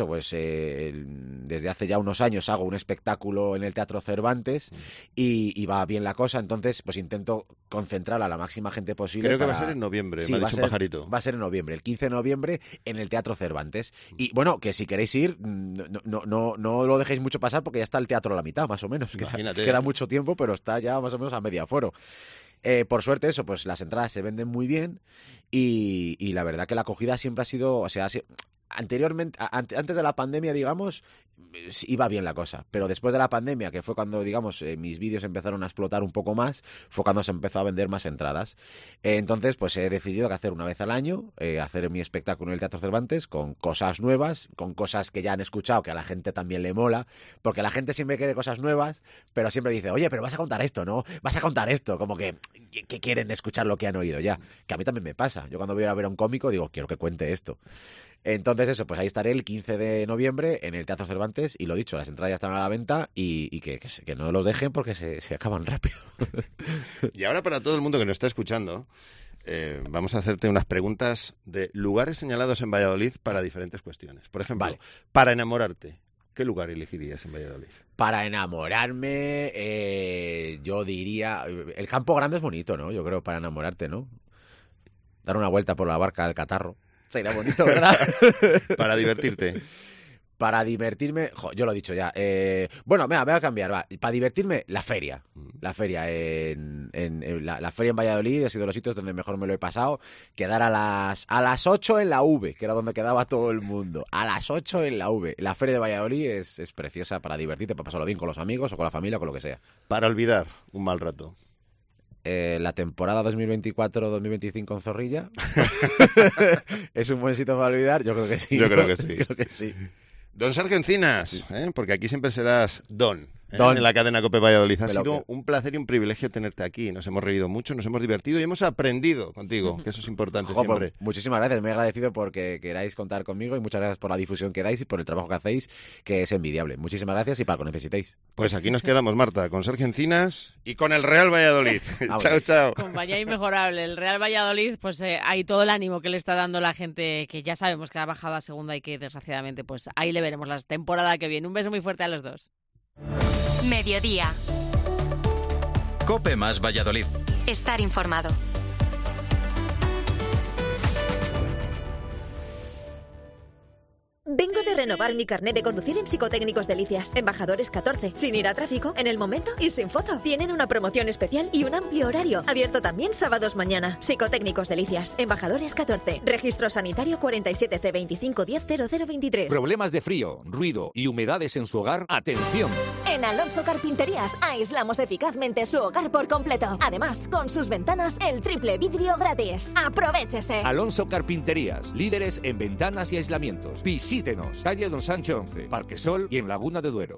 desde hace ya unos años hago un espectáculo en el Teatro Cervantes y va bien la cosa, entonces pues intento concentrar a la máxima gente posible. Creo que va a ser en noviembre, me ha dicho un pajarito. Va a ser en noviembre, el 15 de noviembre en el Teatro Cervantes. Y bueno, que si queréis ir, no lo dejéis mucho pasar, porque ya está el teatro a la mitad, más o menos. Queda mucho tiempo, pero está ya más o menos a medio aforo. Por suerte eso, pues las entradas se venden muy bien y la verdad que la acogida siempre ha sido, o sea, anteriormente, antes de la pandemia, digamos, iba bien la cosa, pero después de la pandemia, que fue cuando, digamos, mis vídeos empezaron a explotar un poco más, fue cuando se empezó a vender más entradas. Entonces, pues he decidido que hacer una vez al año, hacer mi espectáculo en el Teatro Cervantes, con cosas nuevas, con cosas que ya han escuchado, que a la gente también le mola, porque la gente siempre quiere cosas nuevas, pero siempre dice, oye, pero vas a contar esto, ¿no? Vas a contar esto, como que quieren escuchar lo que han oído ya, que a mí también me pasa. Yo cuando voy a ver a un cómico digo, quiero que cuente esto. Entonces eso, pues ahí estaré el 15 de noviembre en el Teatro Cervantes, y lo dicho, las entradas ya están a la venta y que no los dejen porque se acaban rápido. Y ahora, para todo el mundo que nos está escuchando, vamos a hacerte unas preguntas de lugares señalados en Valladolid para diferentes cuestiones. Por ejemplo, para enamorarte, ¿qué lugar elegirías en Valladolid? Para enamorarme, yo diría... El Campo Grande es bonito, ¿no? Yo creo, para enamorarte, ¿no? Dar una vuelta por la barca del Catarro. Sería bonito, ¿verdad? Para divertirte. Para divertirme, yo lo he dicho ya. Bueno, me voy a cambiar. Para divertirme, la feria. La feria. La feria en Valladolid ha sido de los sitios donde mejor me lo he pasado. Quedar a las 8 en la V, que era donde quedaba todo el mundo. A las 8 en la V. La feria de Valladolid es preciosa para divertirte, para pasarlo bien con los amigos o con la familia o con lo que sea. Para olvidar un mal rato. La temporada 2024-2025 en Zorrilla. ¿Es un buen sitio para olvidar? Yo creo que sí. Yo creo que sí. Creo que sí. Don Sergio Encinas, porque aquí siempre serás Don. en la cadena COPE Valladolid. Ha sido un placer y un privilegio tenerte aquí. Nos hemos reído mucho, nos hemos divertido y hemos aprendido contigo, que eso es importante siempre. Pues, muchísimas gracias, muy agradecido porque queráis contar conmigo y muchas gracias por la difusión que dais y por el trabajo que hacéis, que es envidiable. Muchísimas gracias y para lo que necesitéis. Pues aquí nos quedamos, Marta, con Sergio Encinas y con el Real Valladolid. Chao, chao. Compañía inmejorable. El Real Valladolid, pues hay todo el ánimo que le está dando la gente, que ya sabemos que ha bajado a segunda y que desgraciadamente pues ahí le veremos la temporada que viene. Un beso muy fuerte a los dos. Mediodía. COPE más Valladolid. Estar informado. Vengo de renovar mi carnet de conducir en Psicotécnicos Delicias. Embajadores 14. Sin ir a tráfico, en el momento y sin foto. Tienen una promoción especial y un amplio horario. Abierto también sábados mañana. Psicotécnicos Delicias. Embajadores 14. Registro sanitario 47C25100023. Problemas de frío, ruido y humedades en su hogar. ¡Atención! En Alonso Carpinterías aislamos eficazmente su hogar por completo. Además, con sus ventanas, el triple vidrio gratis. ¡Aprovechese! Alonso Carpinterías, líderes en ventanas y aislamientos. Visítenos, calle Don Sancho 11, Parque Sol y en Laguna de Duero.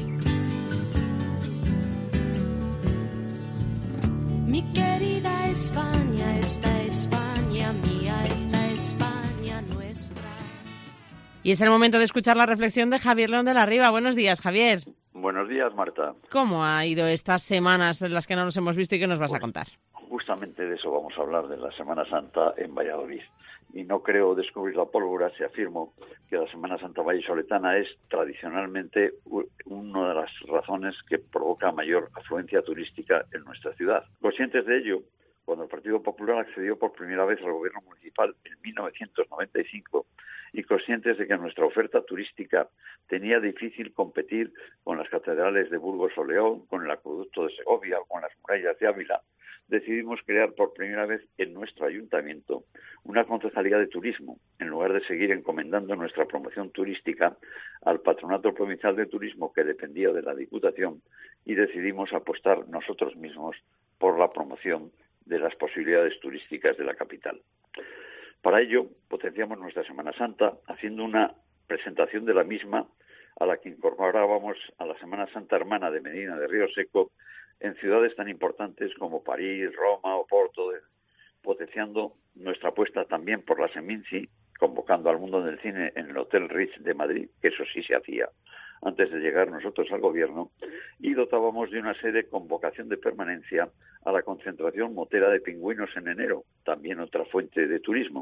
Mi querida España, esta España mía, esta España nuestra. Y es el momento de escuchar la reflexión de Javier León de la Riva. Buenos días, Javier. Buenos días, Marta. ¿Cómo ha ido estas semanas en las que no nos hemos visto y qué nos vas a contar? Justamente de eso vamos a hablar, de la Semana Santa en Valladolid. Y no creo descubrir la pólvora si afirmo que la Semana Santa vallisoletana es tradicionalmente una de las razones que provoca mayor afluencia turística en nuestra ciudad. Conscientes de ello, cuando el Partido Popular accedió por primera vez al gobierno municipal en 1995 y conscientes de que nuestra oferta turística tenía difícil competir con las catedrales de Burgos o León, con el acueducto de Segovia o con las murallas de Ávila, decidimos crear por primera vez en nuestro ayuntamiento una concejalía de turismo, en lugar de seguir encomendando nuestra promoción turística al Patronato Provincial de Turismo, que dependía de la Diputación, y decidimos apostar nosotros mismos por la promoción de las posibilidades turísticas de la capital. Para ello, potenciamos nuestra Semana Santa haciendo una presentación de la misma a la que incorporábamos a la Semana Santa hermana de Medina de Río Seco en ciudades tan importantes como París, Roma o Porto, potenciando nuestra apuesta también por la Seminci, convocando al mundo del cine en el Hotel Ritz de Madrid, que eso sí se hacía antes de llegar nosotros al gobierno, y dotábamos de una sede con vocación de permanencia a la concentración motera de pingüinos en enero, también otra fuente de turismo,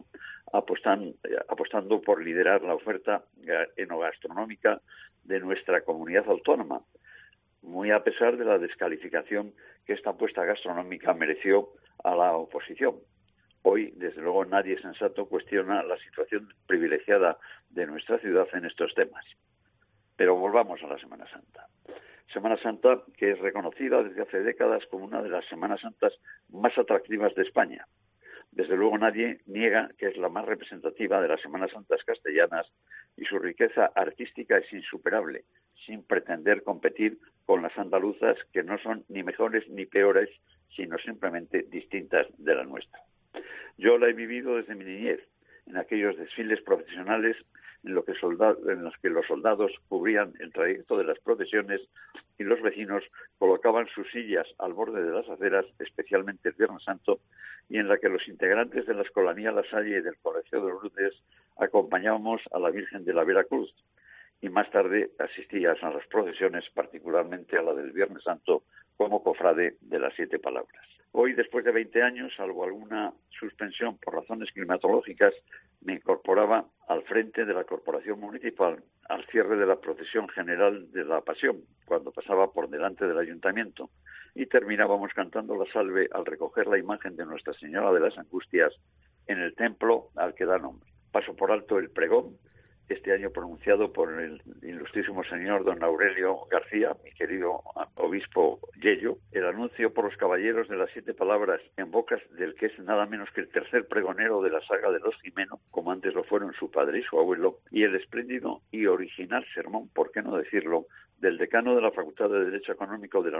apostando por liderar la oferta enogastronómica de nuestra comunidad autónoma, muy a pesar de la descalificación que esta apuesta gastronómica mereció a la oposición. Hoy, desde luego, nadie sensato cuestiona la situación privilegiada de nuestra ciudad en estos temas. Pero volvamos a la Semana Santa. Semana Santa que es reconocida desde hace décadas como una de las Semanas Santas más atractivas de España. Desde luego nadie niega que es la más representativa de las Semanas Santas castellanas y su riqueza artística es insuperable, sin pretender competir con las andaluzas, que no son ni mejores ni peores, sino simplemente distintas de la nuestra. Yo la he vivido desde mi niñez, en aquellos desfiles profesionales en los que los soldados cubrían el trayecto de las procesiones y los vecinos colocaban sus sillas al borde de las aceras, especialmente el Viernes Santo, y en la que los integrantes de la Escolanía La Salle y del Colegio de Lourdes acompañábamos a la Virgen de la Veracruz, y más tarde asistías a las procesiones, particularmente a la del Viernes Santo, como cofrade de las 7 Palabras. Hoy, después de 20 años, salvo alguna suspensión por razones climatológicas, me incorporaba al frente de la Corporación Municipal al cierre de la procesión general de la Pasión, cuando pasaba por delante del Ayuntamiento, y terminábamos cantando la salve al recoger la imagen de Nuestra Señora de las Angustias en el templo al que da nombre. Paso por alto el pregón, este año pronunciado por el ilustrísimo señor don Aurelio García, mi querido obispo Yello, el anuncio por los caballeros de las 7 Palabras en bocas del que es nada menos que el tercer pregonero de la saga de los Jimeno, como antes lo fueron su padre y su abuelo, y el espléndido y original sermón, por qué no decirlo, del decano de la Facultad de Derecho Canónico de la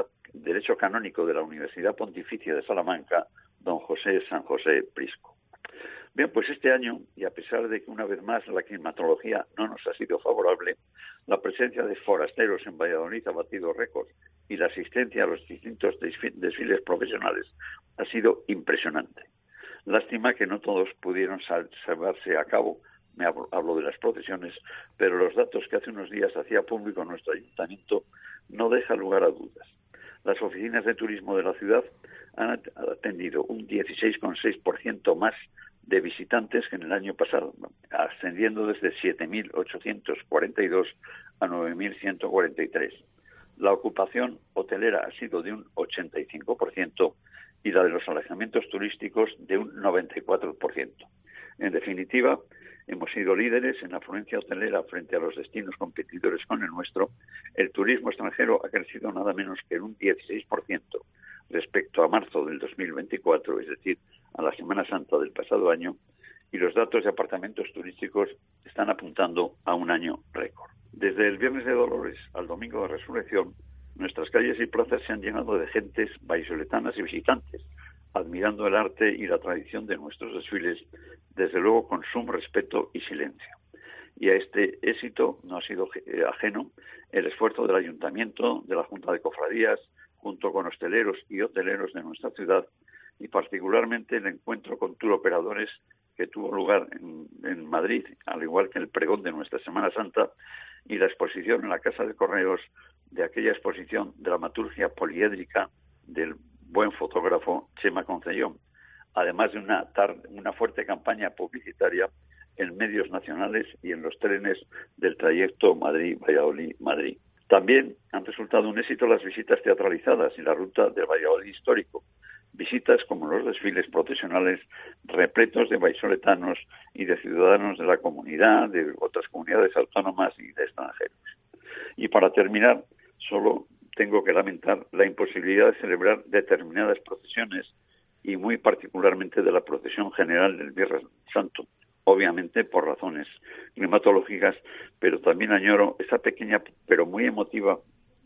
Universidad Pontificia de Salamanca, don José San José Prisco. Bien, pues este año, y a pesar de que una vez más la climatología no nos ha sido favorable, la presencia de forasteros en Valladolid ha batido récords y la asistencia a los distintos desfiles profesionales ha sido impresionante. Lástima que no todos pudieron llevarse a cabo, hablo de las procesiones, pero los datos que hace unos días hacía público nuestro ayuntamiento no deja lugar a dudas. Las oficinas de turismo de la ciudad han atendido un 16,6% más de visitantes que en el año pasado, ascendiendo desde 7.842 a 9.143. La ocupación hotelera ha sido de un 85% y la de los alojamientos turísticos de un 94%. En definitiva, hemos sido líderes en la afluencia hotelera frente a los destinos competidores con el nuestro. El turismo extranjero ha crecido nada menos que en un 16% respecto a marzo del 2024, es decir, a la Semana Santa del pasado año, y los datos de apartamentos turísticos están apuntando a un año récord. Desde el Viernes de Dolores al Domingo de Resurrección, nuestras calles y plazas se han llenado de gentes vallisoletanas y visitantes, admirando el arte y la tradición de nuestros desfiles, desde luego con sumo respeto y silencio. Y a este éxito no ha sido ajeno el esfuerzo del Ayuntamiento, de la Junta de Cofradías, junto con hosteleros y hoteleros de nuestra ciudad, y particularmente el encuentro con turoperadores que tuvo lugar en Madrid, al igual que el pregón de nuestra Semana Santa y la exposición en la Casa de Correos de aquella exposición dramaturgia poliédrica del buen fotógrafo Chema Concellón, además de una fuerte campaña publicitaria en medios nacionales y en los trenes del trayecto Madrid-Valladolid-Madrid. También han resultado un éxito las visitas teatralizadas y la ruta del Valladolid histórico, visitas como los desfiles procesionales repletos de vallisoletanos y de ciudadanos de la comunidad, de otras comunidades autónomas y de extranjeros. Y para terminar, solo tengo que lamentar la imposibilidad de celebrar determinadas procesiones y muy particularmente de la procesión general del Viernes Santo, obviamente por razones climatológicas, pero también añoro esa pequeña pero muy emotiva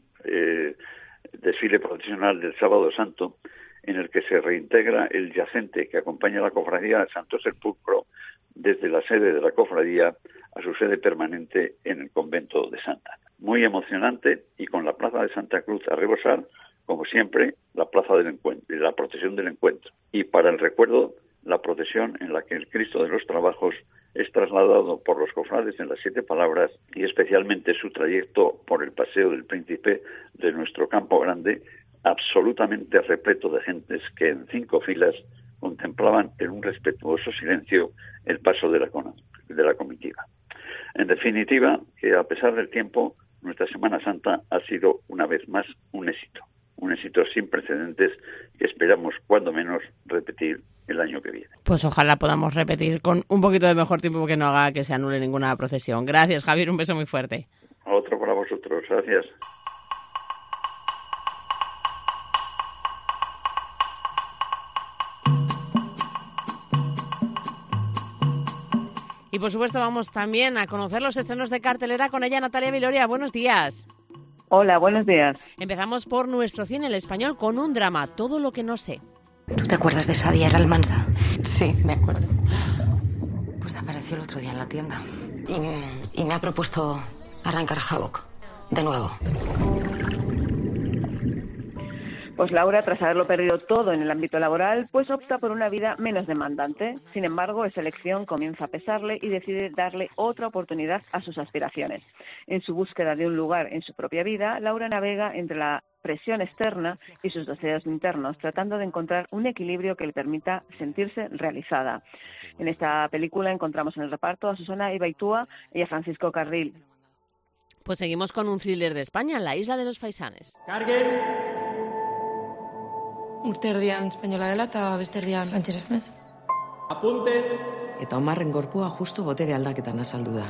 desfile procesional del Sábado Santo, en el que se reintegra el yacente que acompaña a la cofradía de Santo Sepulcro desde la sede de la cofradía a su sede permanente en el convento de Santa Ana. Muy emocionante, y con la plaza de Santa Cruz a rebosar, como siempre, la plaza del encuentro, la procesión del encuentro. Y para el recuerdo, la procesión en la que el Cristo de los Trabajos es trasladado por los cofrades en las 7 palabras, y especialmente su trayecto por el Paseo del Príncipe de nuestro Campo Grande, absolutamente repleto de gentes que en 5 filas contemplaban en un respetuoso silencio el paso de la comitiva. En definitiva, que a pesar del tiempo, nuestra Semana Santa ha sido una vez más un éxito sin precedentes que esperamos cuando menos repetir el año que viene. Pues ojalá podamos repetir con un poquito de mejor tiempo que no haga que se anule ninguna procesión. Gracias, Javier, un beso muy fuerte. Otro para vosotros, gracias. Y por supuesto vamos también a conocer los estrenos de cartelera con ella, Natalia Viloria. Buenos días. Hola, buenos días. Empezamos por nuestro cine, el español, con un drama, Todo lo que no sé. ¿Tú te acuerdas de Xavier Almansa? Sí, me acuerdo. Pues apareció el otro día en la tienda y me ha propuesto arrancar Havok de nuevo. Pues Laura, tras haberlo perdido todo en el ámbito laboral, pues opta por una vida menos demandante. Sin embargo, esa elección comienza a pesarle y decide darle otra oportunidad a sus aspiraciones. En su búsqueda de un lugar en su propia vida, Laura navega entre la presión externa y sus deseos internos, tratando de encontrar un equilibrio que le permita sentirse realizada. En esta película encontramos en el reparto a Susana Ibaitúa y a Francisco Carril. Pues seguimos con un thriller de España, La isla de los faisanes. ¡Carguen! Urterdian espainola dela eta besterdian frantsesez, ez? Apunten! Eta Omarren gorpua justu botere aldaketan azaldu da.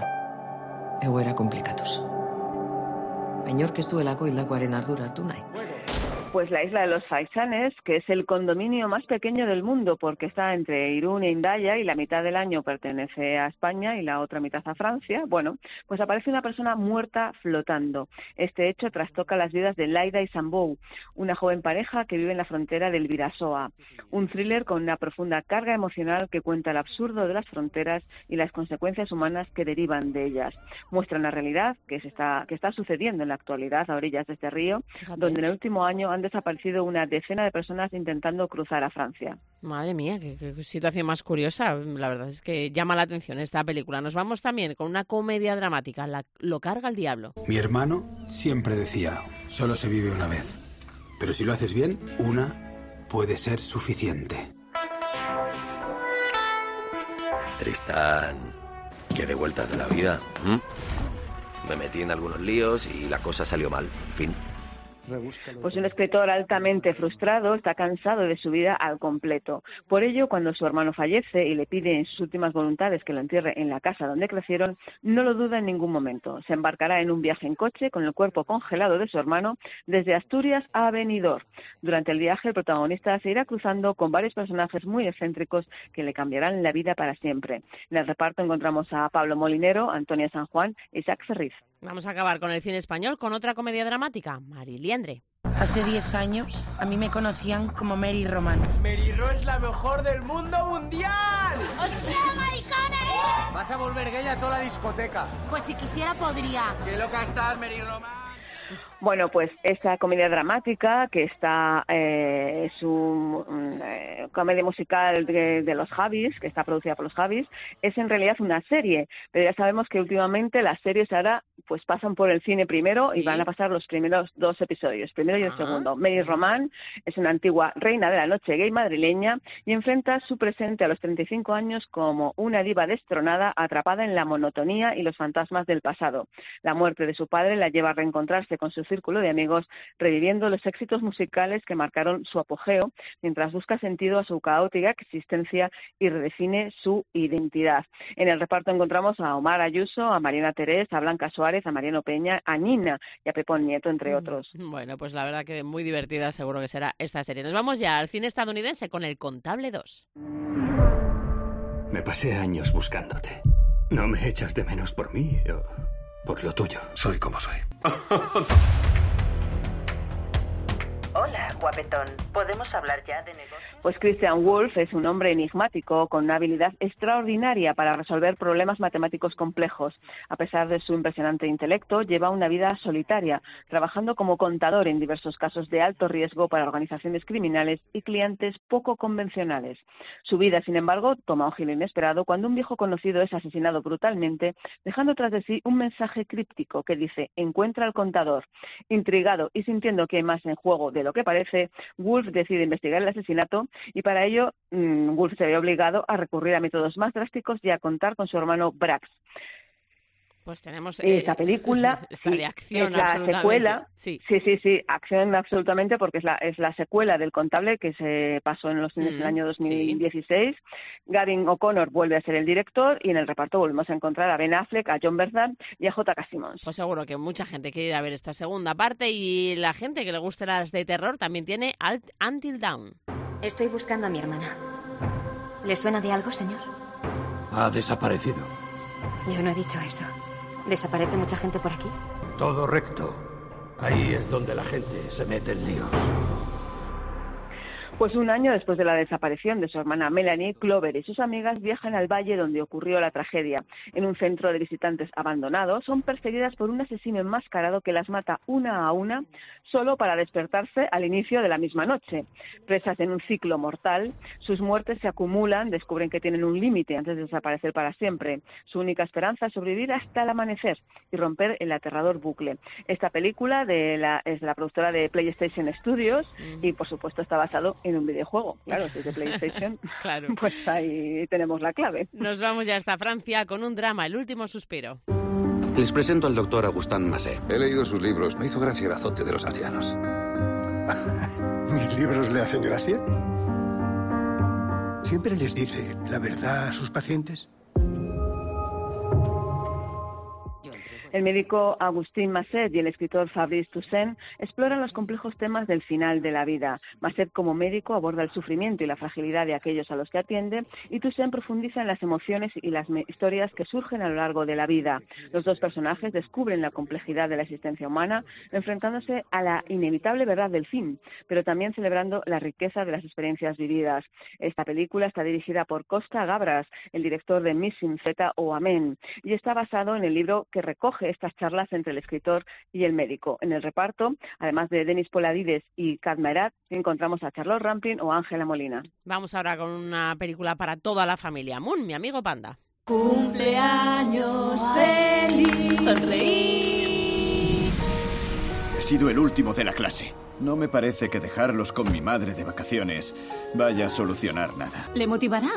Egoera komplikatuz. Bainork ez duelako hildakoaren ardura hartu nahi. Pues la isla de los Faisanes, que es el condominio más pequeño del mundo porque está entre Irún e Hendaya y la mitad del año pertenece a España y la otra mitad a Francia. Bueno, pues aparece una persona muerta flotando. Este hecho trastoca las vidas de Laida y Sambou, una joven pareja que vive en la frontera del Birasoa. Un thriller con una profunda carga emocional que cuenta el absurdo de las fronteras y las consecuencias humanas que derivan de ellas. Muestra una realidad que está sucediendo en la actualidad a orillas de este río, donde en el último año han desaparecido una decena de personas intentando cruzar a Francia. Madre mía, qué situación más curiosa. La verdad es que llama la atención esta película. Nos vamos también con una comedia dramática, Lo carga el diablo. Mi hermano siempre decía, solo se vive una vez. Pero si lo haces bien, una puede ser suficiente. Tristán, qué de vueltas de la vida. Me metí en algunos líos y la cosa salió mal. Fin. Pues un escritor altamente frustrado está cansado de su vida al completo. Por ello, cuando su hermano fallece y le pide en sus últimas voluntades que lo entierre en la casa donde crecieron, no lo duda en ningún momento. Se embarcará en un viaje en coche con el cuerpo congelado de su hermano desde Asturias a Benidorm. Durante el viaje, el protagonista se irá cruzando con varios personajes muy excéntricos que le cambiarán la vida para siempre. En el reparto encontramos a Pablo Molinero, Antonia San Juan y Jacques Ferriz. Vamos a acabar con el cine español con otra comedia dramática, Mariliendre. Hace 10 años a mí me conocían como Mary Román. ¡Mary Ro es la mejor del mundo mundial! ¡Os quiero, maricones! Vas a volver gay a toda la discoteca. Pues si quisiera podría. ¡Qué loca estás, Mary Román! Bueno, pues esta comedia dramática que es una comedia musical de los Javis, que está producida por los Javis, es en realidad una serie, pero ya sabemos que últimamente las series ahora pues pasan por el cine primero y van a pasar los primeros 2 episodios, primero y el segundo. Mary Román es una antigua reina de la noche gay madrileña y enfrenta su presente a los 35 años como una diva destronada atrapada en la monotonía y los fantasmas del pasado. La muerte de su padre la lleva a reencontrarse con su círculo de amigos, reviviendo los éxitos musicales que marcaron su apogeo, mientras busca sentido a su caótica existencia y redefine su identidad. En el reparto encontramos a Omar Ayuso, a Mariana Terés, a Blanca Suárez, a Mariano Peña, a Nina y a Pepón Nieto, entre otros. Bueno, pues la verdad que muy divertida seguro que será esta serie. Nos vamos ya al cine estadounidense con El Contable 2. Me pasé años buscándote. ¿No me echas de menos por mí o por lo tuyo? Soy como soy. Hola, guapetón. ¿Podemos hablar ya de negocios? Pues Christian Wolff es un hombre enigmático con una habilidad extraordinaria para resolver problemas matemáticos complejos. A pesar de su impresionante intelecto, lleva una vida solitaria, trabajando como contador en diversos casos de alto riesgo para organizaciones criminales y clientes poco convencionales. Su vida, sin embargo, toma un giro inesperado cuando un viejo conocido es asesinado brutalmente, dejando tras de sí un mensaje críptico que dice: encuentra al contador. Intrigado y sintiendo que hay más en juego de lo que parece, Wolff decide investigar el asesinato y para ello Wolff se ve obligado a recurrir a métodos más drásticos y a contar con su hermano Brax. Pues tenemos esta película de acción, es la secuela, sí, acción absolutamente, porque es la secuela del Contable que se pasó en los cines en el año 2016. Sí. Gavin O'Connor vuelve a ser el director y en el reparto volvemos a encontrar a Ben Affleck, a John Bernthal y a J.K. Simmons. Pues seguro que mucha gente quiere ir a ver esta segunda parte y la gente que le guste las de terror también tiene Until Dawn. Estoy buscando a mi hermana. ¿Le suena de algo, señor? Ha desaparecido. Yo no he dicho eso. ¿Desaparece mucha gente por aquí? Todo recto. Ahí es donde la gente se mete en líos. Pues un año después de la desaparición de su hermana Melanie, Clover y sus amigas viajan al valle donde ocurrió la tragedia. En un centro de visitantes abandonado, son perseguidas por un asesino enmascarado que las mata una a una, solo para despertarse al inicio de la misma noche. Presas en un ciclo mortal, sus muertes se acumulan, descubren que tienen un límite antes de desaparecer para siempre. Su única esperanza es sobrevivir hasta el amanecer y romper el aterrador bucle. Esta película es de la productora de PlayStation Studios y, por supuesto, está basado en un videojuego. Claro, si es de PlayStation, claro. Pues ahí tenemos la clave. Nos vamos ya hasta Francia con un drama, El último suspiro. Les presento al doctor Augustin Massé. He leído sus libros. Me hizo gracia el azote de los ancianos. ¿Mis libros le hacen gracia? ¿Siempre les dice la verdad a sus pacientes? El médico Agustín Masset y el escritor Fabrice Toussaint exploran los complejos temas del final de la vida. Masset, como médico, aborda el sufrimiento y la fragilidad de aquellos a los que atiende, y Toussaint profundiza en las emociones y las historias que surgen a lo largo de la vida. Los dos personajes descubren la complejidad de la existencia humana, enfrentándose a la inevitable verdad del fin, pero también celebrando la riqueza de las experiencias vividas. Esta película está dirigida por Costa Gabras, el director de Missing Z o Amén, y está basado en el libro que recoge estas charlas entre el escritor y el médico. En el reparto, además de Denis Poladides y Kat Mairat, encontramos a Charlotte Rampling o Ángela Molina. Vamos ahora con una película para toda la familia. Moon, mi amigo panda. Cumpleaños feliz. Sonreí. He sido el último de la clase. No me parece que dejarlos con mi madre de vacaciones vaya a solucionar nada. ¿Le motivará?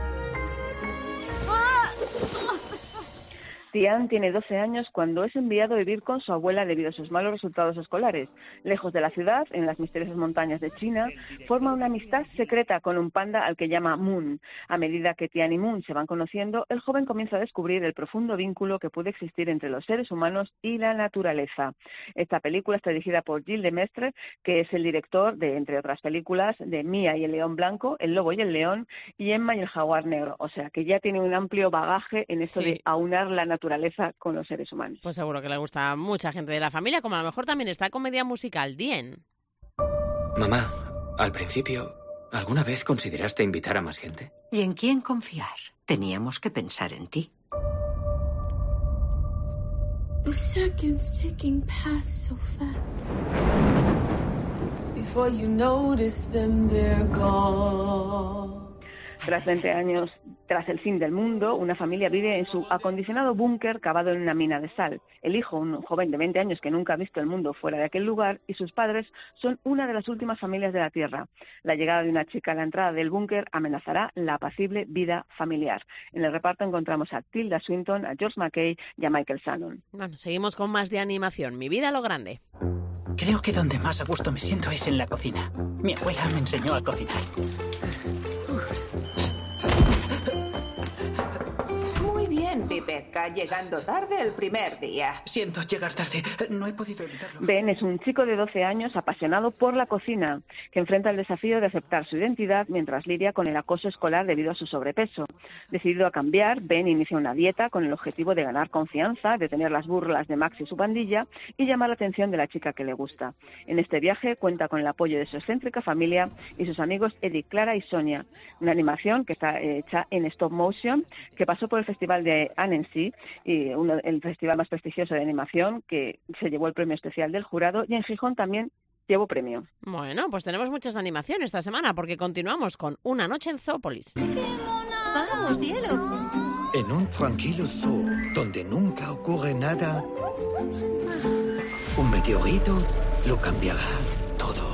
Tian tiene 12 años cuando es enviado a vivir con su abuela debido a sus malos resultados escolares. Lejos de la ciudad, en las misteriosas montañas de China, forma una amistad secreta con un panda al que llama Moon. A medida que Tian y Moon se van conociendo, el joven comienza a descubrir el profundo vínculo que puede existir entre los seres humanos y la naturaleza. Esta película está dirigida por Gilles Lemaitre, que es el director de, entre otras películas, de Mía y el león blanco, El lobo y el león y Emma y el jaguar negro. O sea, que ya tiene un amplio bagaje en esto de aunar la naturaleza con los seres humanos. Pues seguro que le gusta a mucha gente de la familia, como a lo mejor también esta comedia musical, Dien. Mamá, al principio, ¿alguna vez consideraste invitar a más gente? ¿Y en quién confiar? Teníamos que pensar en ti. The seconds ticking past so fast. Before you notice them, they're gone. Tras 20 años, tras el fin del mundo, una familia vive en su acondicionado búnker cavado en una mina de sal. El hijo, un joven de 20 años que nunca ha visto el mundo fuera de aquel lugar, y sus padres son una de las últimas familias de la Tierra. La llegada de una chica a la entrada del búnker amenazará la apacible vida familiar. En el reparto encontramos a Tilda Swinton, a George McKay y a Michael Shannon. Bueno, seguimos con más de animación. Mi vida a lo grande. Creo que donde más a gusto me siento es en la cocina. Mi abuela me enseñó a cocinar. Muy bien, Pipetca, llegando tarde el primer día. Siento llegar tarde, no he podido evitarlo. Ben es un chico de 12 años apasionado por la cocina, que enfrenta el desafío de aceptar su identidad mientras lidia con el acoso escolar debido a su sobrepeso. Decidido a cambiar, Ben inicia una dieta con el objetivo de ganar confianza, detener las burlas de Max y su pandilla y llamar la atención de la chica que le gusta. En este viaje cuenta con el apoyo de su excéntrica familia y sus amigos Eddie, Clara y Sonia. Una animación que está hecha en stop motion, que pasó por el Festival de Annecy, y el festival más prestigioso de animación, que se llevó el premio especial del jurado, y en Gijón también llevó premio. Bueno, pues tenemos muchas animaciones esta semana porque continuamos con Una noche en Zoopolis. ¡Vamos, hielo! En un tranquilo zoo donde nunca ocurre nada, un meteorito lo cambiará todo.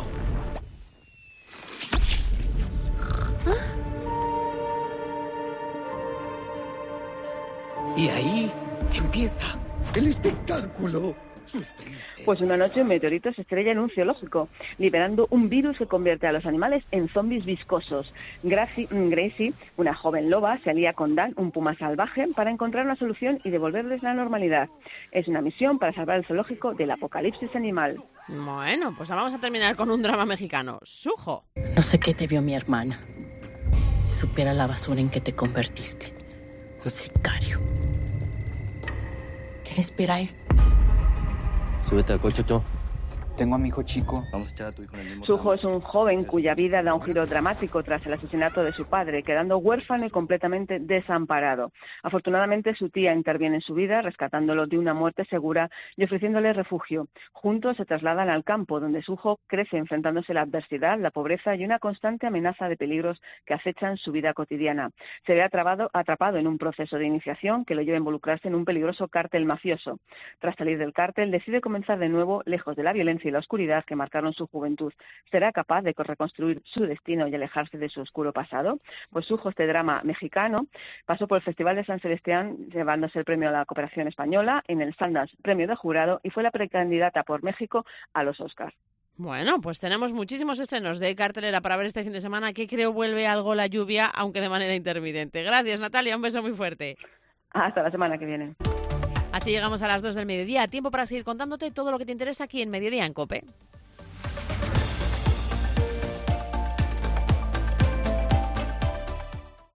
Y ahí empieza el espectáculo. Pues una noche un meteorito se estrella en un zoológico, liberando un virus que convierte a los animales en zombies viscosos. Gracie, una joven loba, se alía con Dan, un puma salvaje, para encontrar una solución y devolverles la normalidad. Es una misión para salvar el zoológico del apocalipsis animal. Bueno, pues vamos a terminar con un drama mexicano. Sujo. No sé qué te vio mi hermana. Si supiera la basura en que te convertiste. Un sicario. ¿Qué le espera a él? Súbete al coche, Cho. Tengo a mi hijo chico. Vamos a echar a tu hijo en el mismo Sujo es un joven cuya vida da un giro dramático tras el asesinato de su padre, quedando huérfano y completamente desamparado. Afortunadamente, su tía interviene en su vida, rescatándolo de una muerte segura y ofreciéndole refugio. Juntos se trasladan al campo, donde Sujo crece enfrentándose a la adversidad, la pobreza y una constante amenaza de peligros que acechan su vida cotidiana. Se ve atrapado en un proceso de iniciación que lo lleva a involucrarse en un peligroso cártel mafioso. Tras salir del cártel, decide comenzar de nuevo, lejos de la violencia y la oscuridad que marcaron su juventud. ¿Será capaz de reconstruir su destino y alejarse de su oscuro pasado? Pues Sujo, este drama mexicano, pasó por el Festival de San Sebastián llevándose el premio a la cooperación española, en el Sundance premio de jurado, y fue la precandidata por México a los Oscars. Bueno, pues tenemos muchísimos estrenos de cartelera para ver este fin de semana, que creo vuelve algo la lluvia, aunque de manera intermitente. Gracias, Natalia, un beso muy fuerte. Hasta la semana que viene. Así llegamos a las 2 del mediodía. Tiempo para seguir contándote todo lo que te interesa aquí en Mediodía en COPE.